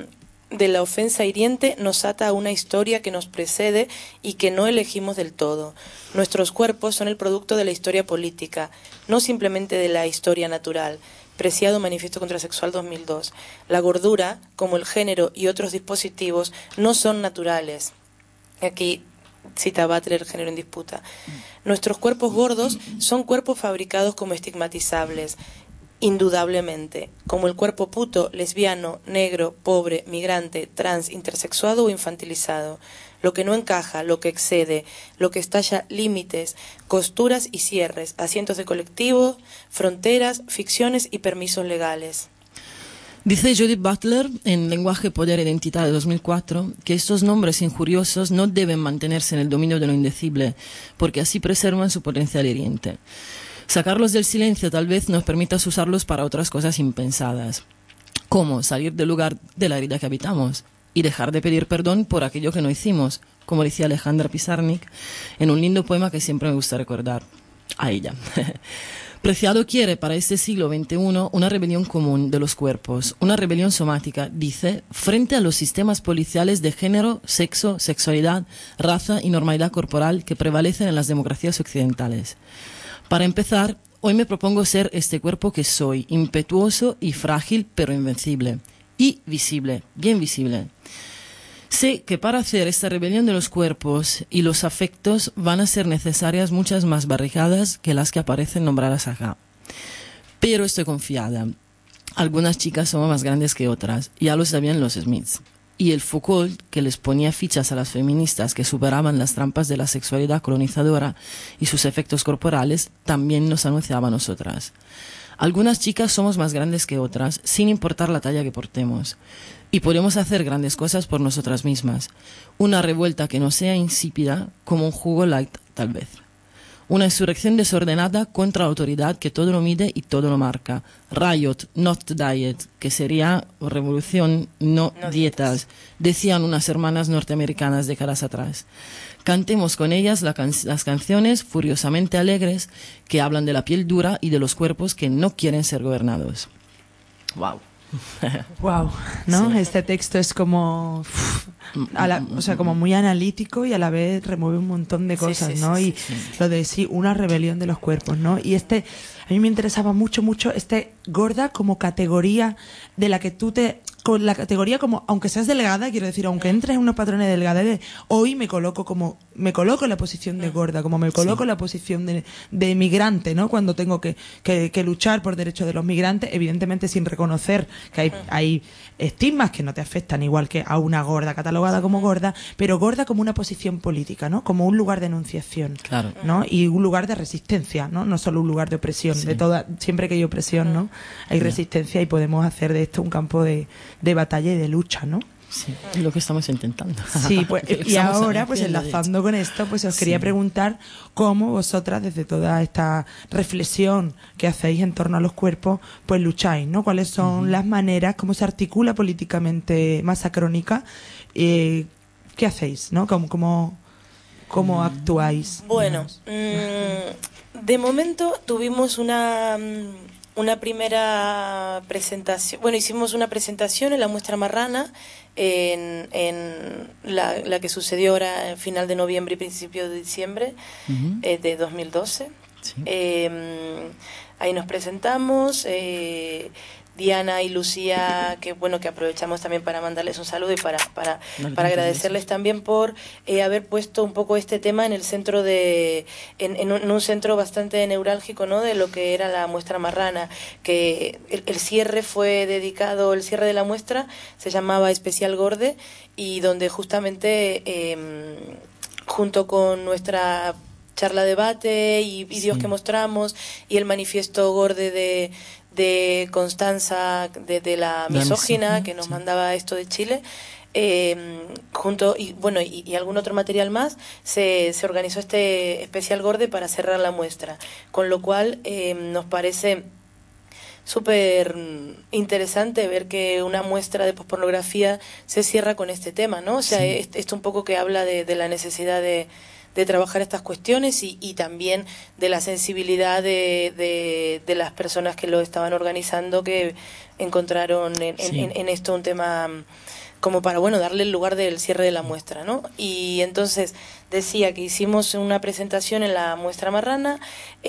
de la ofensa hiriente nos ata a una historia que nos precede y que no elegimos del todo. Nuestros cuerpos son el producto de la historia política, no simplemente de la historia natural. Preciado Manifiesto Contrasexual 2002. La gordura, como el género y otros dispositivos, no son naturales. Aquí cita Butler, Género en Disputa. Nuestros cuerpos gordos son cuerpos fabricados como estigmatizables, indudablemente, como el cuerpo puto, lesbiano, negro, pobre, migrante, trans, intersexuado o infantilizado. Lo que no encaja, lo que excede, lo que estalla límites, costuras y cierres, asientos de colectivo, fronteras, ficciones y permisos legales. Dice Judith Butler en Lenguaje, Poder e Identidad de 2004 que estos nombres injuriosos no deben mantenerse en el dominio de lo indecible, porque así preservan su potencial hiriente. Sacarlos del silencio tal vez nos permita usarlos para otras cosas impensadas, como salir del lugar de la herida que habitamos y dejar de pedir perdón por aquello que no hicimos, como decía Alejandra Pizarnik en un lindo poema que siempre me gusta recordar a ella. Preciado quiere para este siglo XXI una rebelión común de los cuerpos, una rebelión somática, dice, frente a los sistemas policiales de género, sexo, sexualidad, raza y normalidad corporal que prevalecen en las democracias occidentales. Para empezar, hoy me propongo ser este cuerpo que soy, impetuoso y frágil, pero invencible. Y visible, bien visible. Sé que para hacer esta rebelión de los cuerpos y los afectos van a ser necesarias muchas más barricadas que las que aparecen nombradas acá. Pero estoy confiada. Algunas chicas son más grandes que otras, ya lo sabían los Smiths. Y el Foucault, que les ponía fichas a las feministas que superaban las trampas de la sexualidad colonizadora y sus efectos corporales, también nos anunciaba a nosotras. Algunas chicas somos más grandes que otras, sin importar la talla que portemos. Y podemos hacer grandes cosas por nosotras mismas. Una revuelta que no sea insípida, como un jugo light, tal vez. Una insurrección desordenada contra la autoridad que todo lo mide y todo lo marca. Riot, not diet, que sería revolución, no dietas, decían unas hermanas norteamericanas décadas atrás. Cantemos con ellas las canciones furiosamente alegres que hablan de la piel dura y de los cuerpos que no quieren ser gobernados. Wow. Wow, ¿no? Sí. Este texto es como, o sea, como muy analítico y a la vez remueve un montón de cosas, sí, ¿no? sí, Y lo de una rebelión de los cuerpos, ¿no? Y a mí me interesaba mucho gorda como categoría de la que con la categoría como, aunque seas delgada, quiero decir, aunque entres en unos patrones de delgadez, hoy me coloco en la posición de gorda, como me coloco en la posición de migrante, ¿no? Cuando tengo que luchar por derechos de los migrantes, evidentemente sin reconocer que hay estigmas que no te afectan igual que a una gorda catalogada como gorda, pero gorda como una posición política, ¿no? Como un lugar de enunciación, Claro. ¿no? Y un lugar de resistencia, ¿no? No solo un lugar de opresión, siempre que hay opresión, ¿no? Hay resistencia y podemos hacer de esto un campo de batalla y de lucha, ¿no? Sí, es lo que estamos intentando. Sí, pues, y Estamos ahora, pues haciendo, enlazando con esto, pues os quería preguntar cómo vosotras, desde toda esta reflexión que hacéis en torno a los cuerpos, pues lucháis, ¿no? ¿Cuáles son las maneras, cómo se articula políticamente Masa Crónica? ¿Qué hacéis, no? ¿Cómo actuáis? Bueno, de momento tuvimos una primera presentación. Bueno, hicimos una presentación en la muestra marrana, en la que sucedió ahora en final de noviembre y principio de diciembre de 2012. Sí. Ahí nos presentamos. Diana y Lucía, que aprovechamos también para mandarles un saludo y para agradecerles también por haber puesto un poco este tema en el centro en un centro bastante neurálgico, ¿no? De lo que era la muestra marrana, que el cierre de la muestra se llamaba Especial Gorde, y donde justamente junto con nuestra charla debate y vídeos que mostramos y el manifiesto Gorde de Constanza, de la misógina, que nos mandaba esto de Chile, junto y algún otro material más, se organizó este especial Gorde para cerrar la muestra, con lo cual nos parece súper interesante ver que una muestra de pospornografía se cierra con este tema, ¿no? O sea, esto un poco que habla de la necesidad de trabajar estas cuestiones y también de la sensibilidad de las personas que lo estaban organizando, que encontraron en esto un tema como para, bueno, darle el lugar del cierre de la muestra, ¿no? Y entonces decía que hicimos una presentación en la muestra marrana,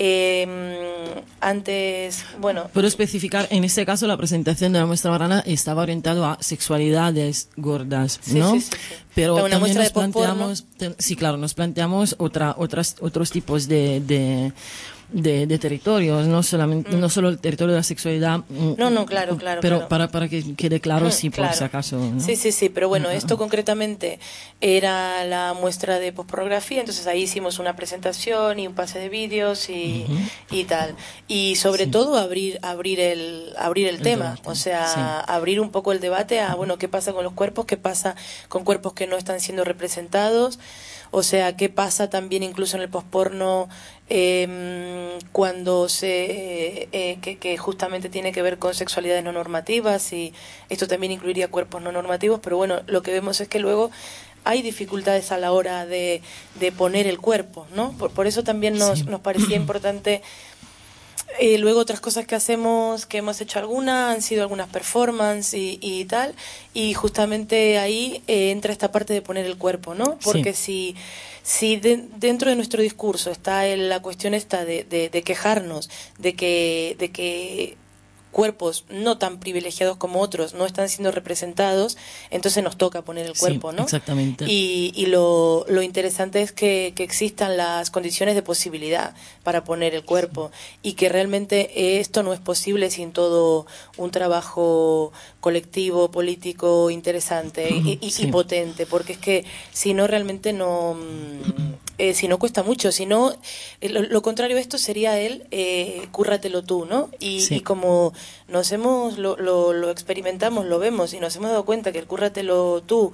antes, bueno... Puedo especificar, en este caso la presentación de la muestra marrana estaba orientado a sexualidades gordas, ¿no? Sí. Pero una también muestra nos de post-porno. planteamos, sí, claro, nos planteamos otros tipos de territorios, no solamente no solo el territorio de la sexualidad. No, claro. Pero para que quede claro, sí, por claro. si acaso, ¿no? Sí, pero bueno, esto concretamente era la muestra de postpornografía, entonces ahí hicimos una presentación y un pase de vídeos y tal. Y sobre todo abrir el tema, o sea, abrir un poco el debate a, bueno, qué pasa con los cuerpos, qué pasa con cuerpos que no están siendo representados, o sea, qué pasa también incluso en el posporno cuando que justamente tiene que ver con sexualidades no normativas, y esto también incluiría cuerpos no normativos, pero bueno, lo que vemos es que luego hay dificultades a la hora de poner el cuerpo, ¿no? Por eso también nos parecía importante. Luego otras cosas que hacemos, que hemos hecho algunas, han sido algunas performances y tal, y justamente ahí entra esta parte de poner el cuerpo, ¿no? Porque si dentro de nuestro discurso está la cuestión esta de quejarnos de que cuerpos no tan privilegiados como otros no están siendo representados, entonces nos toca poner el cuerpo, ¿no? Exactamente. Y lo interesante es que existan las condiciones de posibilidad para poner el cuerpo, y que realmente esto no es posible sin todo un trabajo colectivo, político, interesante y potente, porque es que si no realmente no... si no cuesta mucho, si no, lo contrario a esto sería cúrratelo tú, ¿no? Y como lo experimentamos, lo vemos y nos hemos dado cuenta que el cúrratelo tú,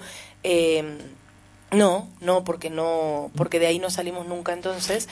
porque de ahí no salimos nunca, entonces,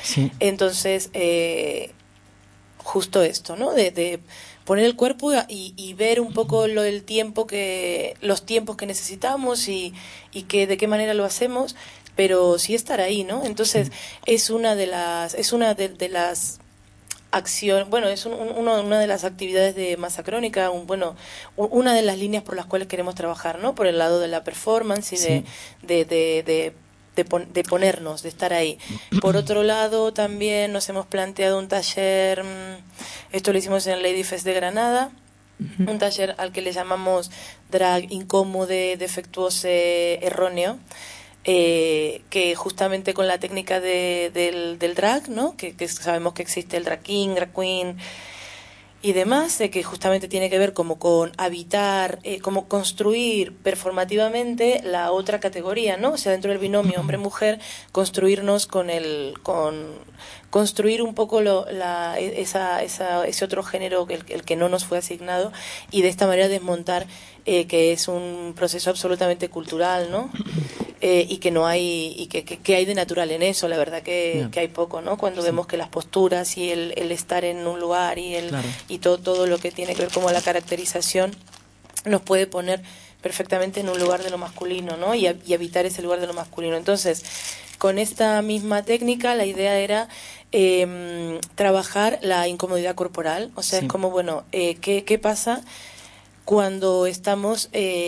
justo esto, ¿no? De poner el cuerpo y ver un poco los tiempos que necesitamos y que de qué manera lo hacemos, pero sí estar ahí, ¿no? Entonces es una de las acciones, bueno, es una de las actividades de Masa Crónica, una de las líneas por las cuales queremos trabajar, ¿no? Por el lado de la performance y de ponernos, de estar ahí. Por otro lado, también nos hemos planteado un taller, esto lo hicimos en el Lady Fest de Granada, un taller al que le llamamos drag incómodo, defectuoso, erróneo, que justamente con la técnica del drag, ¿no? Que sabemos que existe el drag king, drag queen y demás, que justamente tiene que ver como con habitar, como construir performativamente la otra categoría, ¿no? O sea, dentro del binomio hombre-mujer, construirnos construir un poco ese otro género, el que no nos fue asignado, y de esta manera desmontar que es un proceso absolutamente cultural, ¿no? Y que no hay, y que hay de natural en eso, la verdad que hay poco, ¿no? Cuando vemos que las posturas y el estar en un lugar y y todo lo que tiene que ver como la caracterización nos puede poner perfectamente en un lugar de lo masculino, ¿no? Y habitar ese lugar de lo masculino. Entonces, con esta misma técnica, la idea era trabajar la incomodidad corporal, o sea, es como, bueno, ¿qué pasa cuando estamos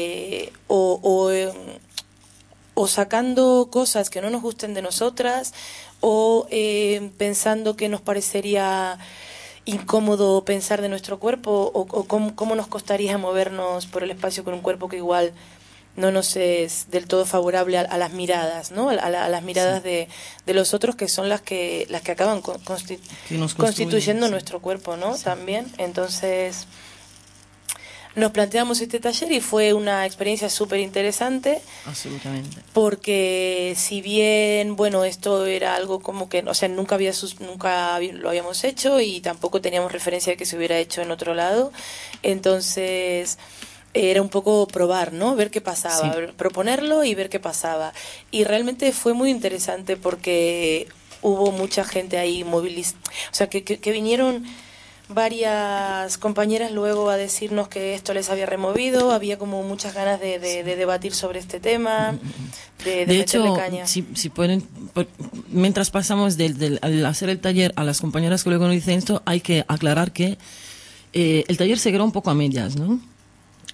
o sacando cosas que no nos gusten de nosotras, o pensando que nos parecería incómodo pensar de nuestro cuerpo, o cómo nos costaría movernos por el espacio con un cuerpo que igual no nos es del todo favorable a las miradas, ¿no? A las miradas de los otros, que son las que acaban constituyendo nuestro cuerpo, ¿no? También. Entonces nos planteamos este taller y fue una experiencia súper interesante. Absolutamente. Porque si bien, bueno, esto era algo como que, o sea, nunca lo habíamos hecho y tampoco teníamos referencia de que se hubiera hecho en otro lado. Entonces era un poco probar, ¿no? Ver qué pasaba, proponerlo y ver qué pasaba. Y realmente fue muy interesante porque hubo mucha gente ahí movilizada, o sea, que vinieron varias compañeras luego a decirnos que esto les había removido, había como muchas ganas de debatir sobre este tema, de hecho, caña. Si pueden, mientras pasamos al hacer el taller a las compañeras que luego nos dicen esto, hay que aclarar que el taller se quedó un poco a medias, ¿no?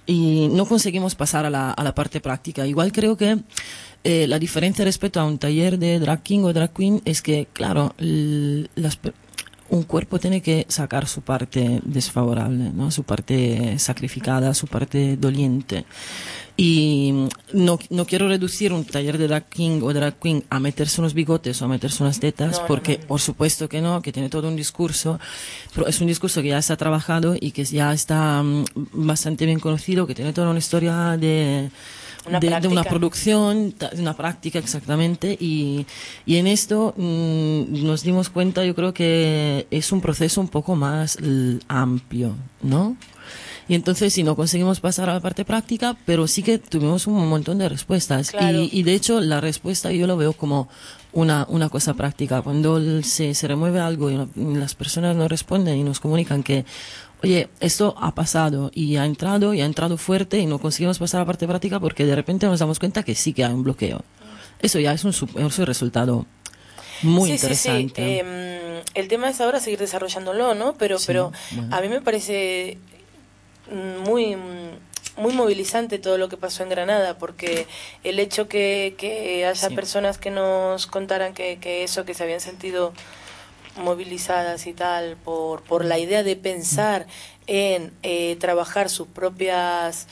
y no conseguimos pasar a la parte práctica. Igual creo que la diferencia respecto a un taller de drag king o drag queen es que, claro, un cuerpo tiene que sacar su parte desfavorable, ¿no? Su parte sacrificada, su parte doliente. Y no quiero reducir un taller de drag king o drag queen a meterse unos bigotes o a meterse unas tetas, porque por supuesto que no, que tiene todo un discurso, pero es un discurso que ya está trabajado y que ya está bastante bien conocido, que tiene toda una historia de una producción, de una práctica exactamente, y en esto nos dimos cuenta, yo creo que es un proceso un poco más amplio, ¿no? Y entonces sí, no conseguimos pasar a la parte práctica, pero sí que tuvimos un montón de respuestas. Claro. Y de hecho la respuesta yo lo veo como una cosa práctica. Cuando se remueve algo y las personas nos responden y nos comunican que oye, esto ha pasado y ha entrado fuerte y no conseguimos pasar a la parte práctica porque de repente nos damos cuenta que sí que hay un bloqueo. Eso ya es un resultado muy interesante. Sí. El tema es ahora seguir desarrollándolo, ¿no? Pero bueno. A mí me parece muy movilizante todo lo que pasó en Granada, porque el hecho que haya personas que nos contaran que eso, que se habían sentido movilizadas y tal por la idea de pensar en trabajar sus propias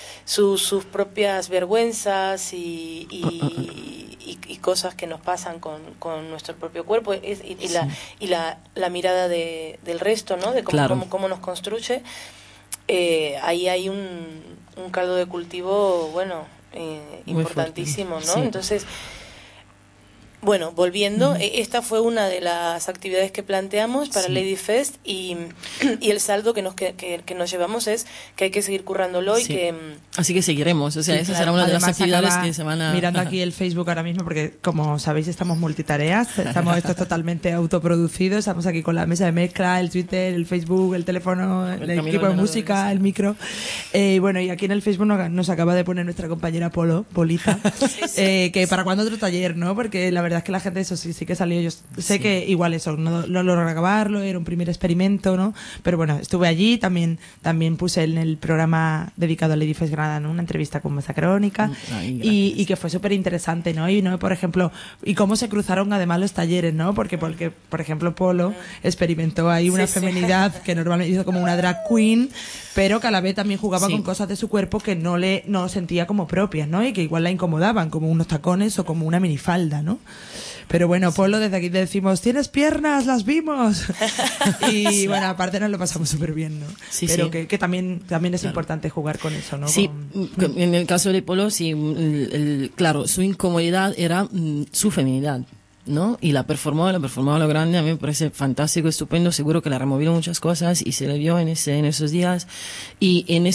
vergüenzas y cosas que nos pasan con nuestro propio cuerpo y la mirada del resto, ¿no? De cómo nos construye. Ahí hay un caldo de cultivo importantísimo, ¿no? Sí. Entonces, bueno, volviendo, esta fue una de las actividades que planteamos para Lady Fest y el saldo que nos llevamos es que hay que seguir currándolo y que... Así que seguiremos, o sea, esa será una de las actividades que se van a... Mirando aquí el Facebook ahora mismo, porque como sabéis estamos multitareas, estamos estos totalmente autoproducidos, estamos aquí con la mesa de mezcla, el Twitter, el Facebook, el teléfono, el equipo de música, el micro. Bueno, y aquí en el Facebook nos acaba de poner nuestra compañera Polita, que para cuándo otro taller, ¿no? Porque la verdad es que la gente, eso sí que salió. Yo sé que igual eso, no logró acabarlo, era un primer experimento, ¿no? Pero bueno, estuve allí, también puse en el programa dedicado a Lady Fest Granada, ¿no? Una entrevista con Mesa Crónica, y que fue súper interesante, ¿no? Y, ¿no? Por ejemplo, y cómo se cruzaron además los talleres, ¿no? Porque por ejemplo, Polo experimentó ahí una feminidad que normalmente hizo como una drag queen, pero que a la vez también jugaba con cosas de su cuerpo que no sentía como propias, ¿no? Y que igual la incomodaban, como unos tacones o como una minifalda, ¿no? Pero bueno, Polo, desde aquí te decimos, ¿tienes piernas? ¡Las vimos! Y bueno, aparte nos lo pasamos súper bien, ¿no? Pero que también es importante jugar con eso, ¿no? Sí, en el caso de Polo, sí, claro, su incomodidad era su feminidad, ¿no? Y la performó a lo grande. A mí me parece fantástico, estupendo. Seguro que le removieron muchas cosas y se le vio en esos días. Y en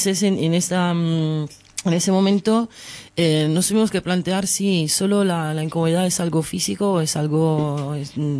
ese momento nos tuvimos que plantear si solo la incomodidad es algo físico o es algo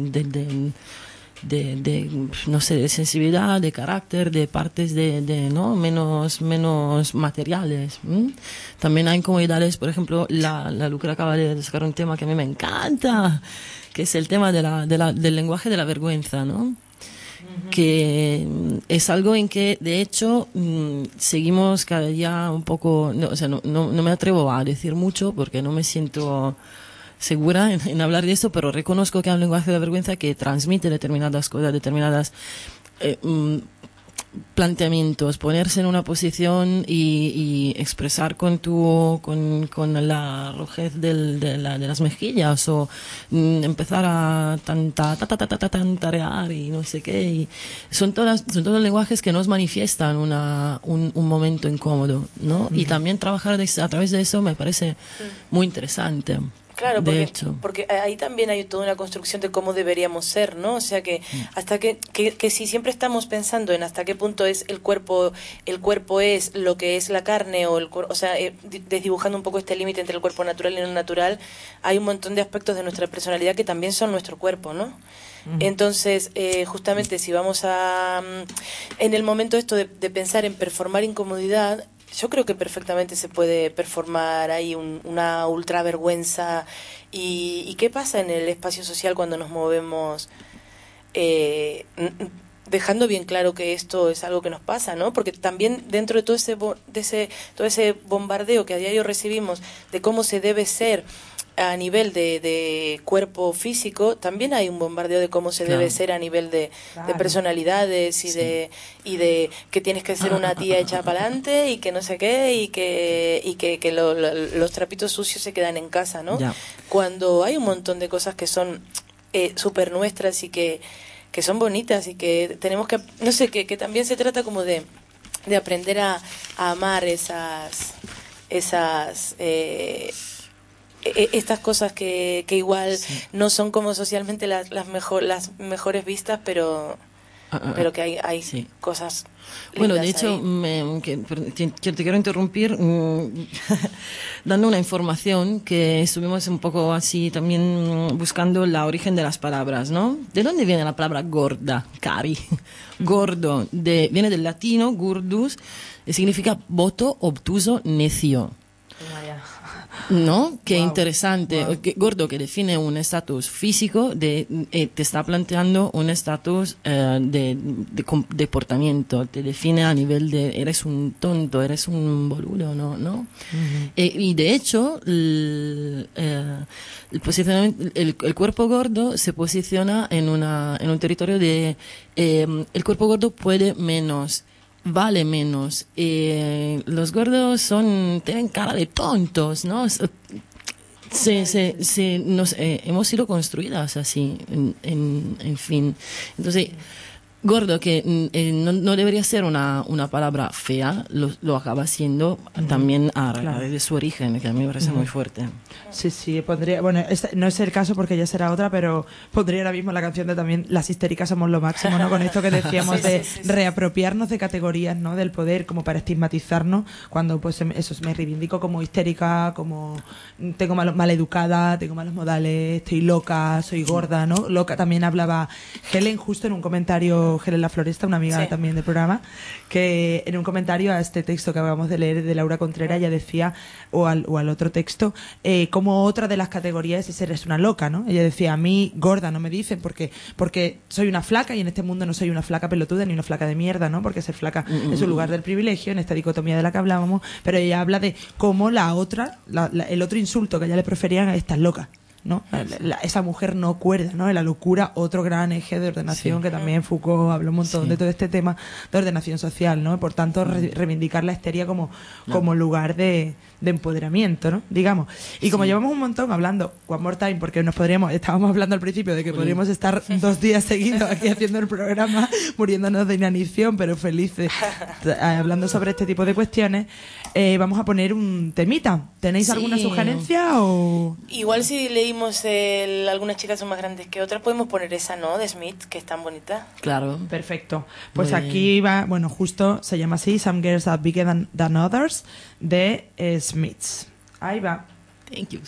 de no sé, de sensibilidad, de carácter, de partes no menos materiales. También hay incomodidades, por ejemplo, la Lucre acaba de sacar un tema que a mí me encanta, que es el tema del lenguaje de la vergüenza, ¿no? Que es algo en que de hecho seguimos cada día un poco, no me atrevo a decir mucho porque no me siento segura en hablar de esto, pero reconozco que hay un lenguaje de la vergüenza que transmite determinadas cosas, determinadas planteamientos, ponerse en una posición y expresar con la rojez de las mejillas o empezar a tantarear y no sé qué, y son todos lenguajes que nos manifiestan un momento incómodo, ¿no? Y también trabajar a través de eso me parece muy interesante. Claro, porque ahí también hay toda una construcción de cómo deberíamos ser, ¿no? O sea que hasta que si siempre estamos pensando en hasta qué punto es el cuerpo es lo que es la carne o sea, desdibujando un poco este límite entre el cuerpo natural y no natural, hay un montón de aspectos de nuestra personalidad que también son nuestro cuerpo, ¿no? Entonces, justamente si vamos en el momento esto de pensar en performar incomodidad, yo creo que perfectamente se puede performar ahí una ultra vergüenza. ¿Y qué pasa en el espacio social cuando nos movemos dejando bien claro que esto es algo que nos pasa, ¿no? Porque también dentro de todo ese bombardeo que a diario recibimos de cómo se debe ser a nivel de cuerpo físico, también hay un bombardeo de cómo se debe ser a nivel de personalidades y de que tienes que ser una tía hecha para adelante y que no sé qué y que los trapitos sucios se quedan en casa, ¿no? Ya. Cuando hay un montón de cosas que son súper nuestras y que son bonitas y que tenemos que, no sé, que también se trata como de aprender a amar estas cosas que igual no son como socialmente las mejores vistas, pero que hay cosas lindas. Bueno, de hecho, te quiero interrumpir dando una información que estuvimos un poco así también buscando la origen de las palabras, ¿no? ¿De dónde viene la palabra gorda, cari? Gordo, viene del latino gurdus, y significa boto, obtuso, necio. ¿No? Qué interesante. Wow. Gordo, que define un estatus físico, te está planteando un estatus de comportamiento. Te define a nivel de eres un tonto, eres un boludo, ¿no? Uh-huh. Y de hecho, el posicionamiento, el cuerpo gordo se posiciona en un territorio de el cuerpo gordo puede menos, vale menos. Los gordos tienen cara de tontos, ¿no? Hemos sido construidas así, en fin. Entonces, gordo, que no debería ser una palabra fea, lo acaba siendo también a raíz de su origen, que a mí me parece muy fuerte. Sí, pondría, bueno, no es el caso porque ya será otra, pero pondría ahora mismo la canción de también Las histéricas somos lo máximo, ¿no? Con esto que decíamos de reapropiarnos de categorías, ¿no? Del poder, como para estigmatizarnos, cuando pues eso, me reivindico como histérica, como tengo maleducada, tengo malos modales, estoy loca, soy gorda, ¿no? Loca también hablaba Helen justo en un comentario, Helen La Floresta, una amiga también del programa, que en un comentario a este texto que acabamos de leer de Laura Contreras, ella decía, o al otro texto, como otra de las categorías es eres una loca, ¿no? Ella decía, a mí gorda no me dicen porque soy una flaca y en este mundo no soy una flaca pelotuda ni una flaca de mierda, ¿no? Porque ser flaca es un lugar del privilegio, en esta dicotomía de la que hablábamos, pero ella habla de cómo la otra, el otro insulto que a ella le preferían es estás loca, ¿no? Esa mujer no cuerda, ¿no? La locura, otro gran eje de ordenación que también Foucault habló un montón de todo este tema de ordenación social, ¿no? Por tanto, reivindicar la histeria como lugar de empoderamiento, ¿no? Digamos. Y como llevamos un montón hablando, one more time, porque estábamos hablando al principio de que podríamos estar 2 días seguidos aquí haciendo el programa, muriéndonos de inanición, pero felices, hablando sobre este tipo de cuestiones, vamos a poner un temita. ¿Tenéis alguna sugerencia o...? Igual si leímos algunas chicas son más grandes que otras, podemos poner esa, ¿no? De Smith, que es tan bonita. Claro. Perfecto. Pues aquí va, bueno, justo se llama así, Some Girls Are Bigger Than Others, de Smiths. Ahí va. Thank you.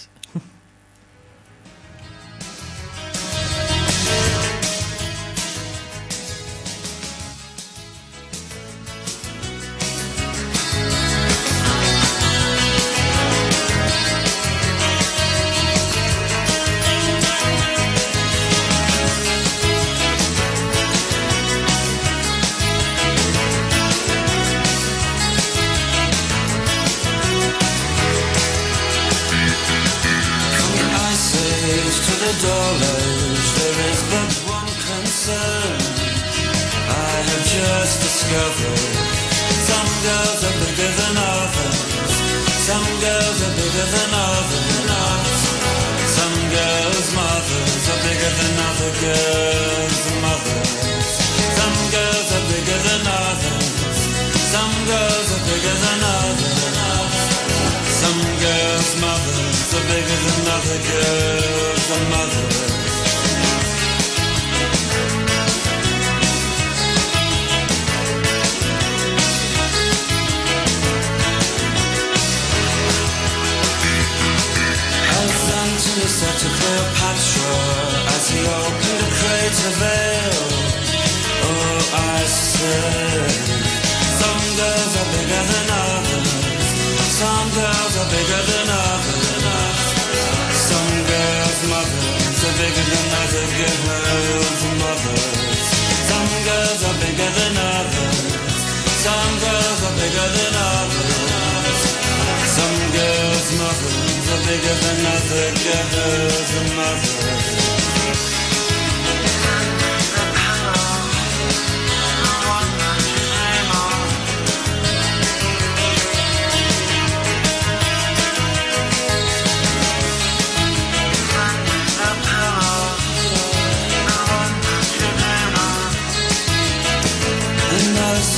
dollars, there is but one concern. I have just discovered some girls are bigger than others. Some girls are bigger than others. Some girls' mothers are bigger than other girls' mothers. Some girls are bigger than others. Some girls are bigger than others. Some girls' mothers are bigger than other girls' mothers. Antony said to Cleopatra as he opened a crater veil, oh, I said, some girls are bigger than others. Some girls are bigger than others. Some girls' mothers are bigger than other girls' mothers. Some girls are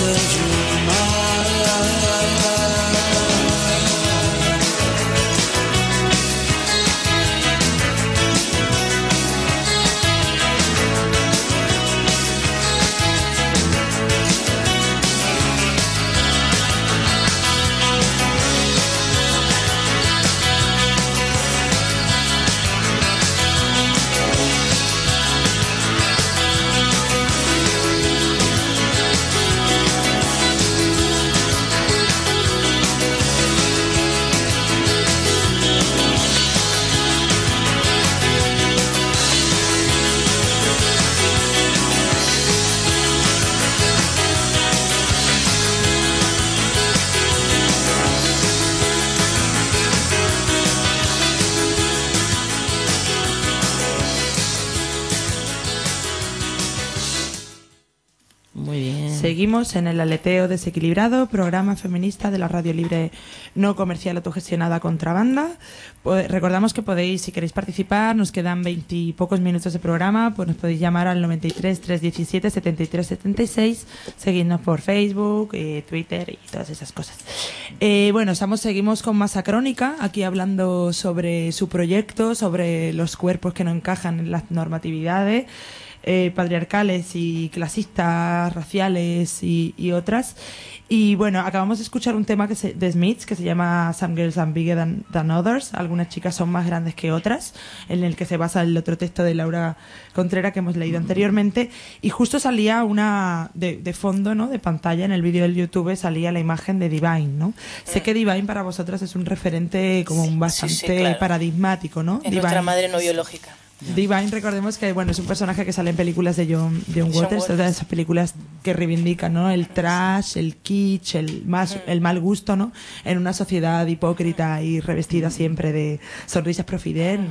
Seguimos en el Aleteo Desequilibrado, programa feminista de la radio libre no comercial autogestionada Contrabanda. Pues recordamos que podéis, si queréis participar, nos quedan 20 y pocos minutos de programa, pues nos podéis llamar al 93 317 73 76, seguidnos por Facebook, Twitter y todas esas cosas. Bueno, seguimos con Masa Crónica, aquí hablando sobre su proyecto, sobre los cuerpos que no encajan en las normatividades patriarcales y clasistas, raciales y otras. Y bueno, acabamos de escuchar un tema de Smiths que se llama Some Girls Are Bigger Than Others. Algunas chicas son más grandes que otras, en el que se basa el otro texto de Laura Contreras que hemos leído anteriormente. Y justo salía una de fondo, ¿no?, de pantalla en el vídeo del YouTube, salía la imagen de Divine, ¿no? Sé que Divine para vosotras es un referente como bastante claro, paradigmático, ¿no? Es nuestra madre no biológica. Divine, recordemos que bueno, es un personaje que sale en películas de John Waters, todas esas películas que reivindican, ¿no?, el trash, el kitsch, el mal gusto, ¿no?, en una sociedad hipócrita y revestida siempre de sonrisas profident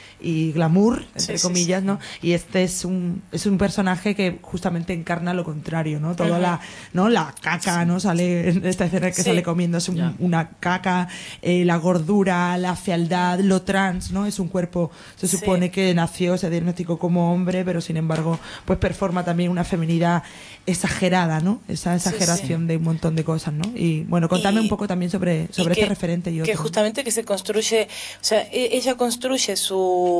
y glamour, entre comillas, ¿no? Y este es un personaje que justamente encarna lo contrario, ¿no? Toda la caca, ¿no? Sale en esta escena que sale comiéndose una caca, la gordura, la fealdad, lo trans, ¿no? Es un cuerpo, se supone que nació, se diagnosticó como hombre, pero sin embargo, pues performa también una feminidad exagerada, ¿no? Esa exageración de un montón de cosas, ¿no? Y bueno, contame un poco también sobre este referente y otro. Que justamente que se construye, o sea, ella construye su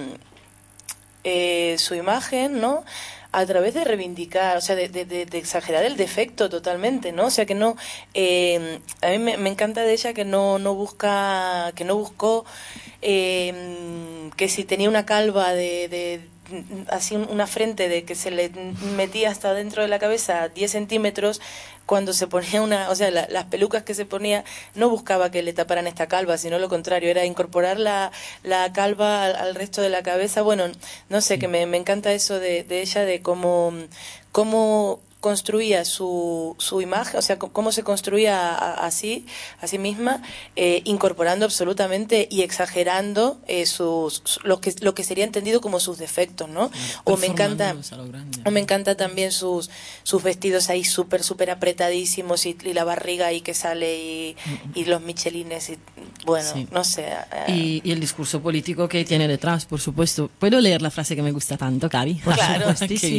imagen, ¿no?, a través de reivindicar, o sea, de exagerar el defecto totalmente, ¿no? O sea, que no, a mí me encanta de ella que no buscó que si tenía una calva así una frente de que se le metía hasta dentro de la cabeza 10 centímetros, cuando se ponía o sea, las pelucas que se ponía, no buscaba que le taparan esta calva, sino lo contrario, era incorporar la calva al resto de la cabeza. Bueno, no sé, que me encanta eso de ella, de cómo construía su imagen, o sea, cómo se construía a sí misma, incorporando absolutamente y exagerando lo que sería entendido como sus defectos, ¿no? O me encanta también sus vestidos ahí súper apretadísimos y la barriga ahí que sale y los michelines y bueno, no sé. Y el discurso político que tiene detrás, por supuesto. ¿Puedo leer la frase que me gusta tanto, Cari? Claro,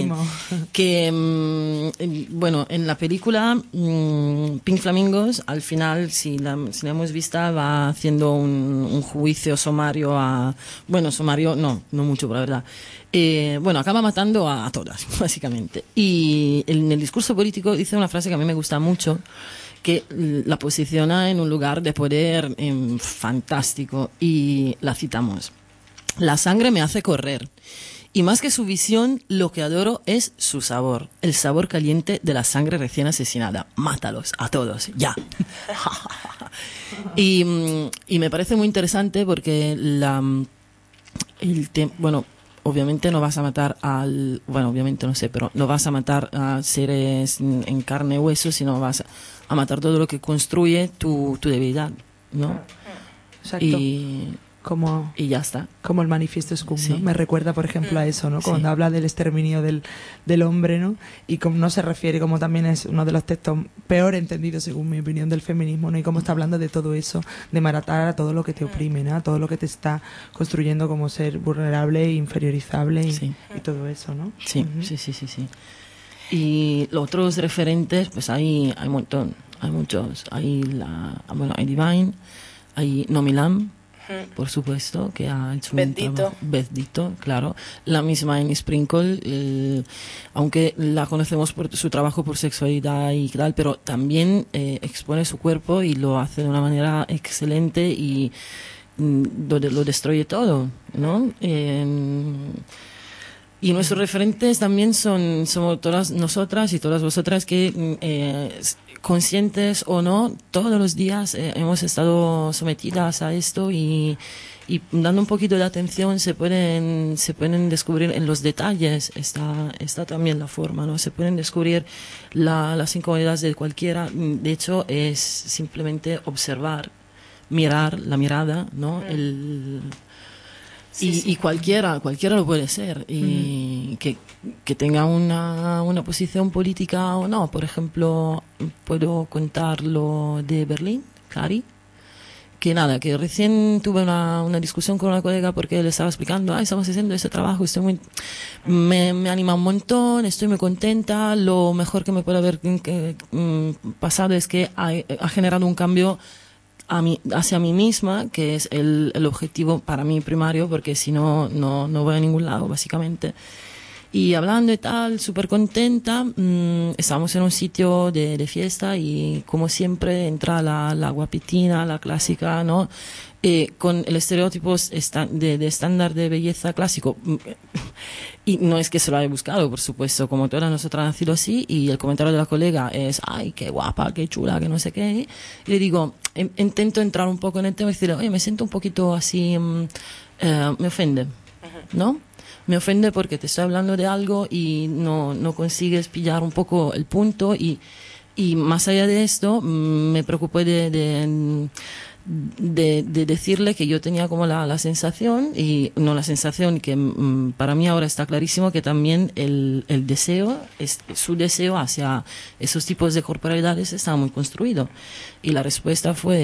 que bueno, en la película Pink Flamingos, al final, si la hemos visto, va haciendo un juicio sumario sumario no mucho, por la verdad. Bueno, acaba matando a todas, básicamente. Y en el discurso político dice una frase que a mí me gusta mucho, que la posiciona en un lugar de poder fantástico, y la citamos: la sangre me hace correr. Y más que su visión, lo que adoro es su sabor, el sabor caliente de la sangre recién asesinada. Mátalos a todos, ya. Y me parece muy interesante porque bueno, obviamente no vas a matar obviamente no sé, pero no vas a matar a seres en carne y hueso, sino vas a matar todo lo que construye tu debilidad, ¿no? Exacto. Y ya está. Como el manifiesto Scum, ¿no? Me recuerda, por ejemplo, a eso, ¿no? Cuando habla del exterminio del hombre, ¿no? Y como no se refiere, como también es uno de los textos peor entendidos, según mi opinión, del feminismo, ¿no? Y cómo está hablando de todo eso, de matar a todo lo que te oprime, ¿no? A todo lo que te está construyendo como ser vulnerable, inferiorizable y todo eso, ¿no? Sí, Uh-huh. sí. Y los otros referentes, pues hay un montón, hay muchos. Hay hay Divine, hay Nomilam, por supuesto, que ha hecho un trabajo. Beth Ditto, claro. La misma Annie Sprinkle, aunque la conocemos por su trabajo por sexualidad y tal, pero también expone su cuerpo y lo hace de una manera excelente y lo destruye todo, ¿no? Y nuestros referentes también somos todas nosotras y todas vosotras que, conscientes o no, todos los días hemos estado sometidas a esto y dando un poquito de atención se pueden descubrir en los detalles, está también la forma, ¿no? Se pueden descubrir las incomodidades de cualquiera. De hecho, es simplemente observar, mirar la mirada, ¿no? Y cualquiera lo puede ser, y que tenga una posición política o no. Por ejemplo, puedo contar lo de Berlín, Clary, que recién tuve una discusión con una colega porque le estaba explicando, estamos haciendo ese trabajo, me anima un montón, estoy muy contenta, lo mejor que me puede haber pasado es que ha generado un cambio hacia mí misma, que es el objetivo para mí primario, porque si no voy a ningún lado, básicamente. Y hablando y tal, súper contenta, estábamos en un sitio de fiesta y como siempre entra la guapitina, la clásica, ¿no? Con el estereotipo de estándar de belleza clásico. Y no es que se lo haya buscado, por supuesto, como todas nosotras han sido así, y el comentario de la colega es, ay, qué guapa, qué chula, que no sé qué. Y le digo, intento entrar un poco en el tema y decirle, oye, me siento un poquito así, me ofende, ¿no? Me ofende porque te estoy hablando de algo y no consigues pillar un poco el punto, y más allá de esto, me preocupé de decirle que yo tenía como la sensación, y no la sensación, que para mí ahora está clarísimo que también el deseo, su deseo hacia esos tipos de corporalidades está muy construido. Y la respuesta fue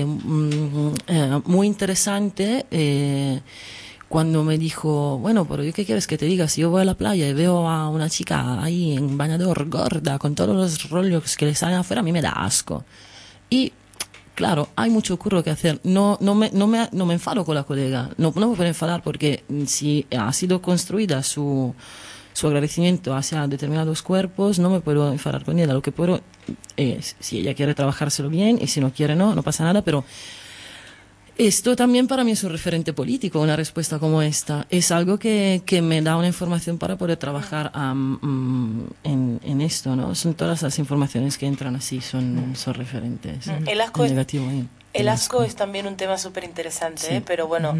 muy interesante, cuando me dijo, bueno, pero ¿yo qué quieres que te diga? Si yo voy a la playa y veo a una chica ahí en bañador gorda con todos los rollos que le salen afuera, a mí me da asco. Y claro, hay mucho curro que hacer. No me enfado con la colega. No me puedo enfadar porque si ha sido construida su agradecimiento hacia determinados cuerpos, no me puedo enfadar con ella. Lo que puedo es, si ella quiere trabajárselo bien, y si no quiere, no pasa nada, pero esto también para mí es un referente político, una respuesta como esta. Es algo que me da una información para poder trabajar en esto, ¿no? Son todas las informaciones que entran así, son referentes. El asco es, negativo, el asco es también un tema súper interesante, sí. Pero bueno,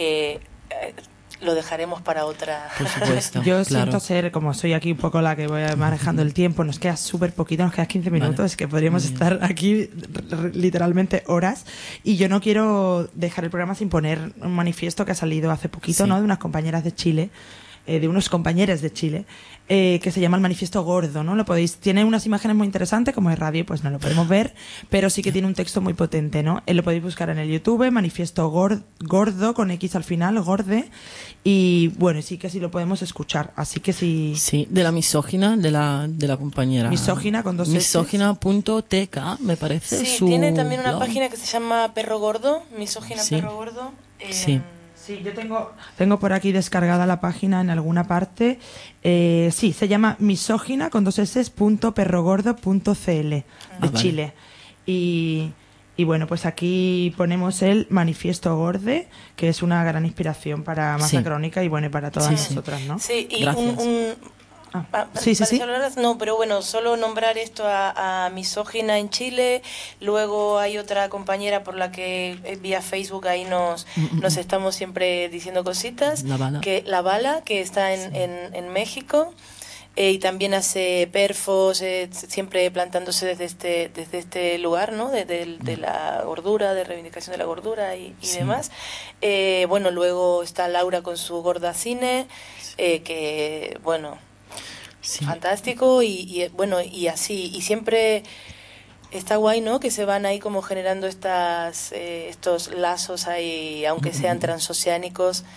lo dejaremos para otra. Por supuesto. Yo siento ser, como soy aquí un poco la que voy manejando el tiempo, nos queda súper poquito, nos quedan 15 minutos, vale. Que podríamos estar aquí literalmente horas, y yo no quiero dejar el programa sin poner un manifiesto que ha salido hace poquito, sí. ¿No? De unas compañeras de Chile, de unos compañeros de Chile, que se llama el Manifiesto Gordo, ¿no? Lo podéis, tiene unas imágenes muy interesantes, como es radio, pues no lo podemos ver, pero sí que tiene un texto muy potente, ¿no? Lo podéis buscar en el YouTube, Manifiesto Gordo, con X al final, Gorde, y bueno, sí que sí lo podemos escuchar, así que sí. Sí, de la misógina, de la compañera. Misógina con dos Misógina.tk, me parece. Sí, tiene también una página que se llama Perro Gordo, Misógina, sí. Perro Gordo. Sí. Sí, yo tengo por aquí descargada la página en alguna parte. Sí, se llama misógina con dos s.perrogordo.cl de Chile. Y bueno, pues aquí ponemos el Manifiesto Gorde, que es una gran inspiración para Masa Crónica y bueno, para todas nosotras, ¿no? Sí, y gracias. Sí. No, pero bueno, solo nombrar esto a Misógina en Chile. Luego hay otra compañera por la que vía Facebook ahí nos estamos siempre diciendo cositas. La Bala, que está en México. Y también hace perfos, siempre plantándose desde este lugar, ¿no? De la gordura, de reivindicación de la gordura y demás. Bueno, luego está Laura con su Gorda Cine, que, bueno... Sí. Fantástico y bueno, y así, y siempre está guay, ¿no? Que se van ahí como generando estos lazos ahí, aunque sean transoceánicos,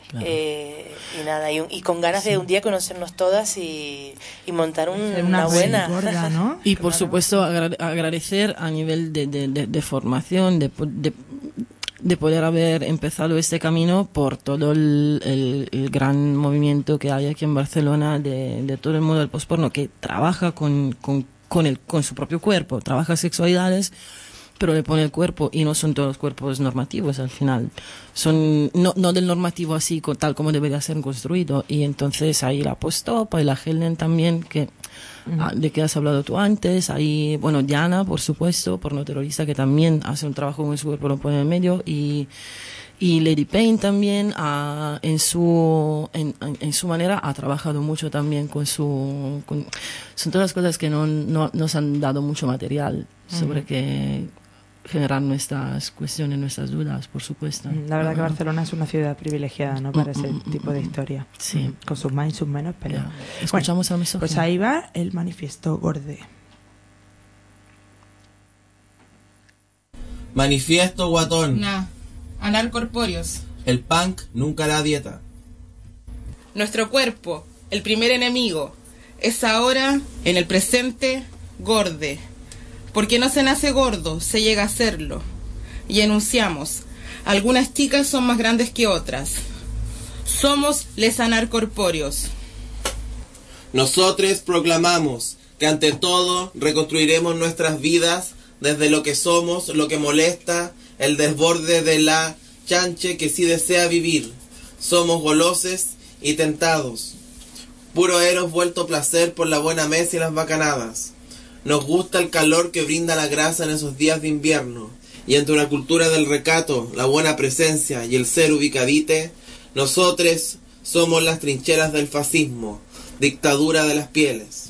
Claro. Y nada, y con ganas de un día conocernos todas y montar una buena. Gorda, ¿no? Y por supuesto agradecer a nivel de formación, de poder haber empezado este camino por todo el gran movimiento que hay aquí en Barcelona de todo el mundo del postporno que trabaja con su propio cuerpo, trabaja sexualidades, pero le pone el cuerpo, y no son todos cuerpos normativos al final, son no del normativo así tal como debería ser construido. Y entonces ahí la Post-Op, ahí la Helen también, de que has hablado tú antes, ahí, bueno, Diana, por supuesto, pornoterrorista, que también hace un trabajo con su cuerpo, lo pone en medio, y Lady Payne también, en su manera, ha trabajado mucho también son todas cosas que no nos han dado mucho material sobre que generar nuestras cuestiones, nuestras dudas, por supuesto. La verdad que Barcelona es una ciudad privilegiada, ¿no?, para ese tipo de historia. Sí. Con sus más y sus menos, pero... Escuchamos a misógino. Pues ahí va el manifiesto Gorde. Manifiesto guatón. Anarcorpóreos. El punk nunca da dieta. Nuestro cuerpo, el primer enemigo, es ahora, en el presente, gorde. Porque no se nace gordo, se llega a serlo. Y enunciamos, algunas chicas son más grandes que otras. Somos les anarcorpóreos. Nosotros proclamamos que ante todo reconstruiremos nuestras vidas desde lo que somos, lo que molesta, el desborde de la chanche que sí desea vivir. Somos goloses y tentados. Puro eros vuelto placer por la buena mesa y las bacanadas. Nos gusta el calor que brinda la grasa en esos días de invierno. Y entre una cultura del recato, la buena presencia y el ser ubicadite, nosotros somos las trincheras del fascismo, dictadura de las pieles.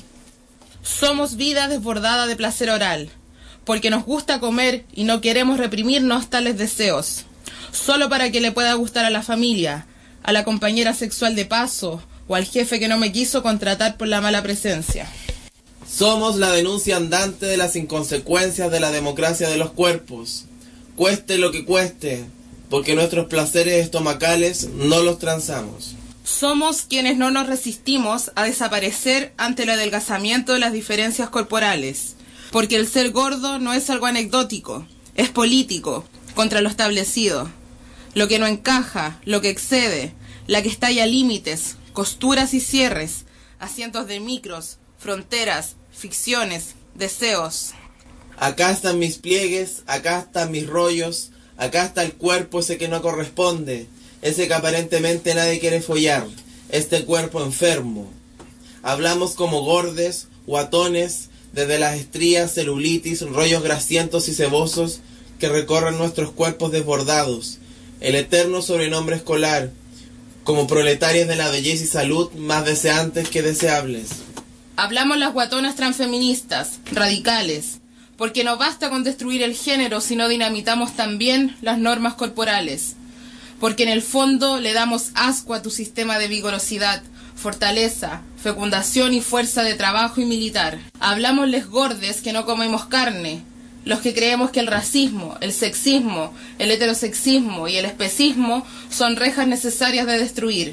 Somos vida desbordada de placer oral, porque nos gusta comer y no queremos reprimirnos tales deseos, solo para que le pueda gustar a la familia, a la compañera sexual de paso o al jefe que no me quiso contratar por la mala presencia. Somos la denuncia andante de las inconsecuencias de la democracia de los cuerpos, cueste lo que cueste, porque nuestros placeres estomacales no los transamos. Somos quienes no nos resistimos a desaparecer ante el adelgazamiento de las diferencias corporales, porque el ser gordo no es algo anecdótico, es político, contra lo establecido. Lo que no encaja, lo que excede, la que estalla límites, costuras y cierres, asientos de micros, fronteras, ficciones, deseos. Acá están mis pliegues, acá están mis rollos, acá está el cuerpo ese que no corresponde, ese que aparentemente nadie quiere follar, este cuerpo enfermo. Hablamos como gordes, guatones, desde las estrías, celulitis, rollos grasientos y cebosos que recorren nuestros cuerpos desbordados, el eterno sobrenombre escolar, como proletarias de la belleza y salud más deseantes que deseables. Hablamos las guatonas transfeministas, radicales, porque no basta con destruir el género si no dinamitamos también las normas corporales, porque en el fondo le damos asco a tu sistema de vigorosidad, fortaleza, fecundación y fuerza de trabajo y militar. Hablamos les gordes que no comemos carne, los que creemos que el racismo, el sexismo, el heterosexismo y el especismo son rejas necesarias de destruir.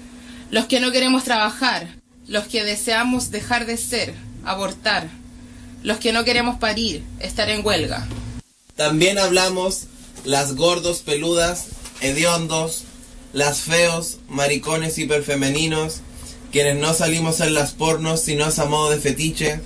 Los que no queremos trabajar, los que deseamos dejar de ser, abortar, los que no queremos parir, estar en huelga. También hablamos las gordos peludas, hediondos, las feos, maricones hiperfemeninos, quienes no salimos en las pornos sino es a modo de fetiche,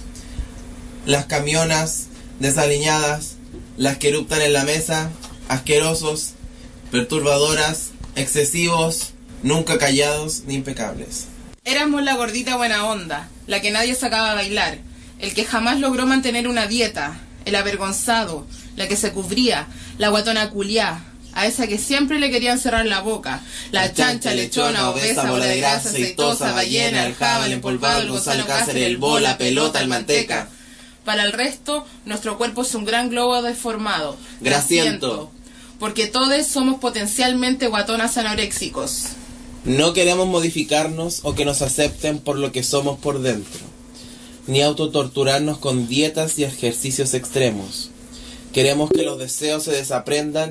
las camionas desaliñadas, las que eruptan en la mesa, asquerosos, perturbadoras, excesivos, nunca callados ni impecables. Éramos la gordita buena onda, la que nadie sacaba a bailar, el que jamás logró mantener una dieta, el avergonzado, la que se cubría, la guatona culiá, a esa que siempre le querían cerrar la boca, la chancha, lechona, obesa, bola de grasa, aceitosa, ballena, el java, el empolvado, el Gonzalo Cáceres, el bola, pelota, el manteca. Para el resto, nuestro cuerpo es un gran globo deformado, grasiento, porque todos somos potencialmente guatonas anoréxicos. No queremos modificarnos o que nos acepten por lo que somos por dentro, ni autotorturarnos con dietas y ejercicios extremos. Queremos que los deseos se desaprendan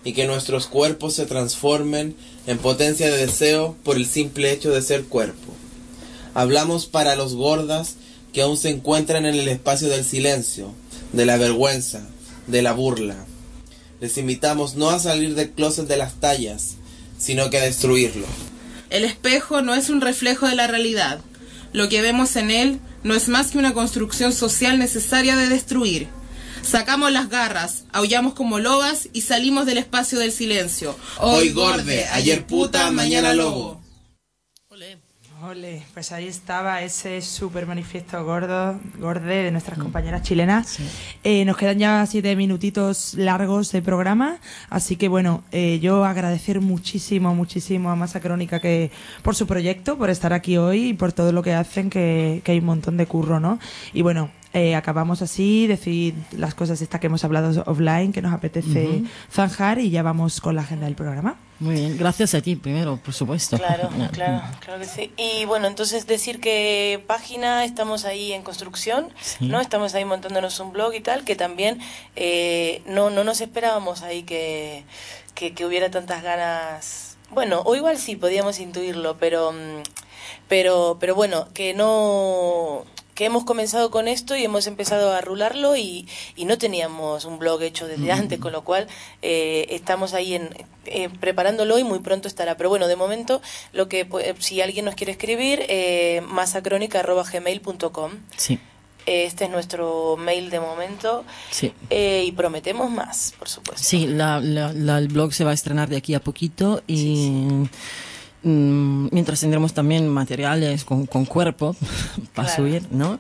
y que nuestros cuerpos se transformen en potencia de deseo por el simple hecho de ser cuerpo. Hablamos para los gordas que aún se encuentran en el espacio del silencio, de la vergüenza, de la burla. Les invitamos no a salir del closet de las tallas, sino que a destruirlo. El espejo no es un reflejo de la realidad. Lo que vemos en él no es más que una construcción social necesaria de destruir. Sacamos las garras, aullamos como lobas y salimos del espacio del silencio. Hoy gorde, ayer puta, mañana lobo. Ole, pues ahí estaba ese súper manifiesto gorde de nuestras compañeras chilenas. Sí. Nos quedan ya 7 minutitos largos de programa, así que bueno, yo agradecer muchísimo a Masa Crónica que por su proyecto, por estar aquí hoy y por todo lo que hacen, que hay un montón de curro, ¿no? Y bueno, acabamos así, decir las cosas estas que hemos hablado offline, que nos apetece zanjar, y ya vamos con la agenda del programa. Muy bien, gracias a ti primero, por supuesto. Claro que sí. Y bueno, entonces decir que página, estamos ahí en construcción, sí, ¿no? Estamos ahí montándonos un blog y tal, que también no nos esperábamos ahí que hubiera tantas ganas. Bueno, o igual sí, podíamos intuirlo, pero bueno, que hemos comenzado con esto y hemos empezado a rularlo y no teníamos un blog hecho desde antes, con lo cual estamos ahí preparándolo y muy pronto estará. Pero bueno, de momento, si alguien nos quiere escribir, masacrónica@gmail.com. Sí. Este es nuestro mail de momento. Sí. Y prometemos más, por supuesto. Sí, el blog se va a estrenar de aquí a poquito y... Sí. Mientras tendremos también materiales con cuerpo para subir, ¿no?